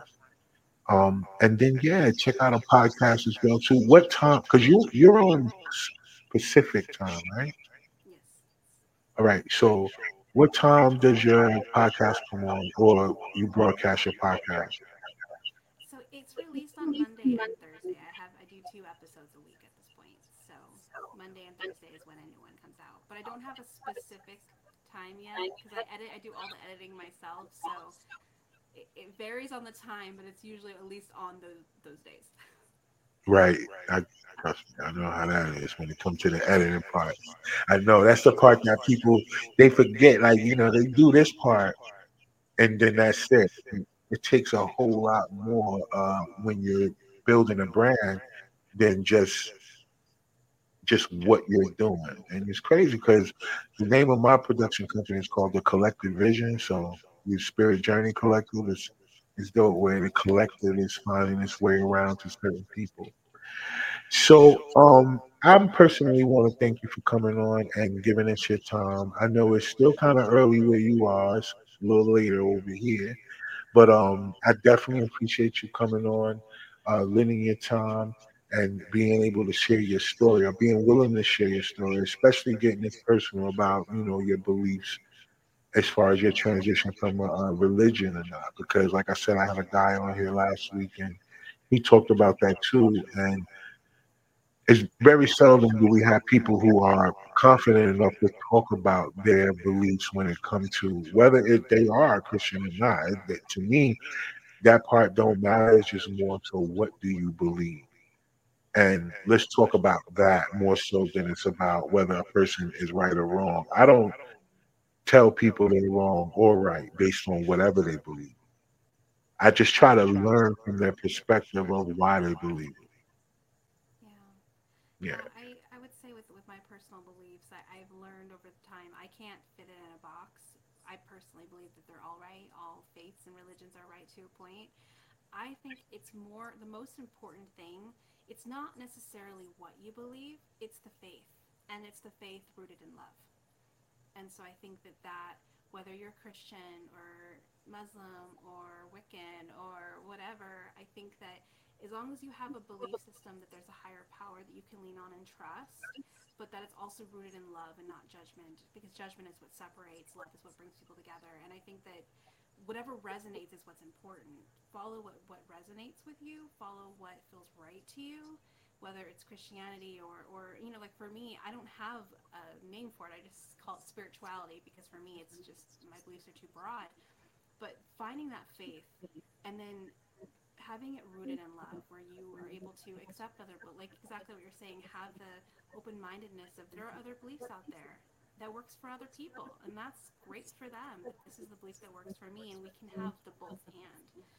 Um, and then yeah, check out a podcast as well too. What time? Because you you're on Pacific time, right?
Yes.
All right. So, what time does your podcast come on, or you broadcast your podcast?
So it's released on Monday and Thursday. I have I do two episodes a week at this point. So Monday and Thursday is when a new one comes out. But I don't have a specific time yet because I edit I do all the editing myself. So it, it varies on the time, but it's usually at least on those those days.
Right. I trust me. I know how that is when it comes to the editing part. I know that's the part that people they forget. Like you know, they do this part, and then that's it. It takes a whole lot more uh, when you're building a brand than just just what you're doing. And it's crazy because the name of my production company is called the Collective Vision. So your Spirit Journey Collective is is the way the collective is finding its way around to certain people. So um I'm personally want to thank you for coming on and giving us your time. I know it's still kind of early where you are. It's a little later over here. But um, I definitely appreciate you coming on, uh, lending your time, and being able to share your story, or being willing to share your story, especially getting it personal about you know your beliefs as far as your transition from a, a religion or not. Because, like I said, I had a guy on here last week, and he talked about that too. And it's very seldom do we have people who are confident enough to talk about their beliefs when it comes to whether it, they are a Christian or not. It- to me, that part don't matter. It's just more so what do you believe? And let's talk about that more so than it's about whether a person is right or wrong. I don't tell people they're wrong or right based on whatever they believe. I just try to learn from their perspective of why they believe it.
Yeah.
Yeah.
Yeah, I, I would say with, with my personal beliefs, I, I've learned over the time I can't fit it in a box. I personally believe that they're all right. All faiths and religions are right to a point. I think it's more the most important thing. It's not necessarily what you believe, it's the faith. And it's the faith rooted in love. And so I think that that whether you're Christian or Muslim or Wiccan or whatever, I think that as long as you have a belief system that there's a higher power that you can lean on and trust, but that it's also rooted in love and not judgment, because judgment is what separates, love is what brings people together. And I think that whatever resonates is what's important. Follow what, what resonates with you, follow what feels right to you, whether it's Christianity or, or, you know, like for me, I don't have a name for it. I just call it spirituality because for me, it's just my beliefs are too broad. But finding that faith and then having it rooted in love where you are able to accept other, but like exactly what you're saying, have the open-mindedness of there are other beliefs out there that works for other people, and that's great for them, but this is the belief that works for me, and we can have the both and.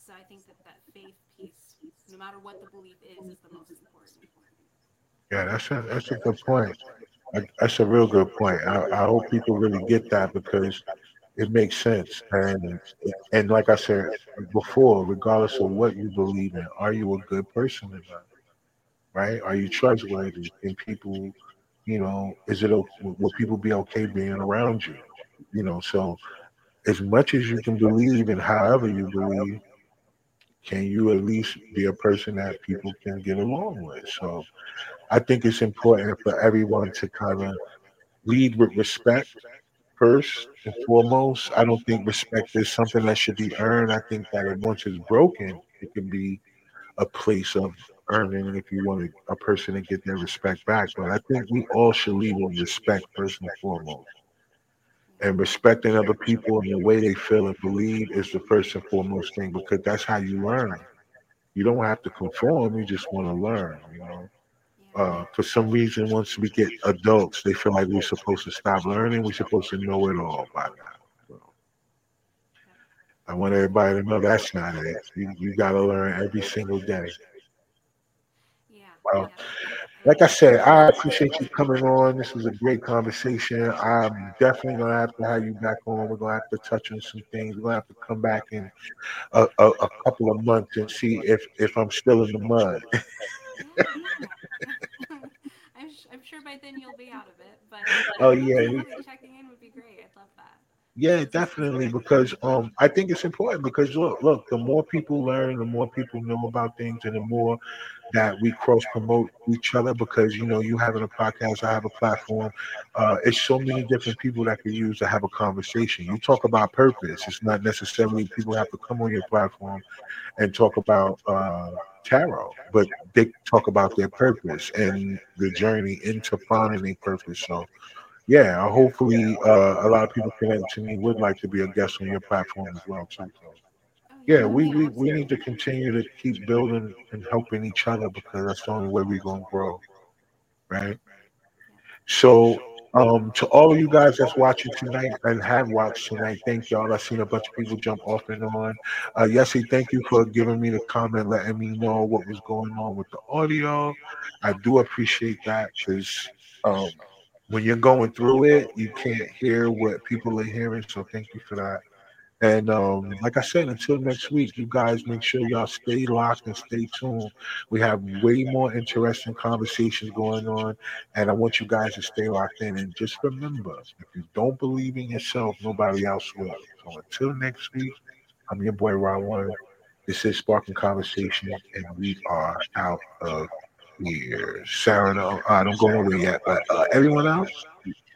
So I think that that faith piece, no matter what the belief is, is the most important.
Yeah, that's a that's a good point. I- That's a real good point. I, I hope people really get that because it makes sense. And and like I said before, regardless of what you believe in, are you a good person or not? Right? Are you trustworthy? Can people, you know, is it o- will people be okay being around you? You know, so as much as you can believe and however you believe, can you at least be a person that people can get along with? So I think it's important for everyone to kind of lead with respect first and foremost. I don't think respect is something that should be earned. I think that it, once it's broken, it can be a place of earning if you want a person to get their respect back. But I think we all should lead with respect first and foremost. And respecting other people and the way they feel and believe is the first and foremost thing because that's how you learn. You don't have to conform, you just want to learn, you know.
Yeah.
Uh, for some reason, once we get adults, they feel like we're supposed to stop learning. We're supposed to know it all by now. So
Yep.
I want everybody to know that's not it. You, you got to learn every single day.
Yeah.
Well,
Yep. I
like I
agree.
said, I appreciate you coming on. This was a great conversation. I'm definitely gonna have to have you back on. We're gonna have to touch on some things. We're gonna have to come back in a, a, a couple of months and see if if I'm still in the mud.
Yeah, yeah. I'm, sh- I'm sure by then you'll be out of it, but
Oh
yeah,
yeah, we,
absolutely. Checking in would be great. I'd love that.
yeah, definitely. Because um, I think it's important because look, look, the more people learn, the more people know about things, and the more that we cross promote each other. Because you know, you having a podcast, I have a platform. Uh, it's so many different people that could use to have a conversation. You talk about purpose. It's not necessarily people have to come on your platform and talk about uh, tarot, but they talk about their purpose and the journey into finding their purpose. So yeah, hopefully uh, a lot of people connected to me would like to be a guest on your platform as well too. So
Oh
yeah,
yeah,
we,
yeah,
we, we need to
absolutely.
continue to keep building and helping each other because that's the only way we're gonna grow, right?
Yeah.
So um, to all of you guys that's watching tonight and have watched tonight, thank y'all. I've seen a bunch of people jump off and on. Uh, Yessie, thank you for giving me the comment, letting me know what was going on with the audio. I do appreciate that because um, when you're going through it, you can't hear what people are hearing. So thank you for that. And um, like I said, until next week, you guys make sure y'all stay locked and stay tuned. We have way more interesting conversations going on, and I want you guys to stay locked in. And just remember, if you don't believe in yourself, nobody else will. So until next week, I'm your boy Ron One. This is Sparking Conversation, and we are out of here. Sarah, no, uh, don't go nowhere yet. But uh, everyone else,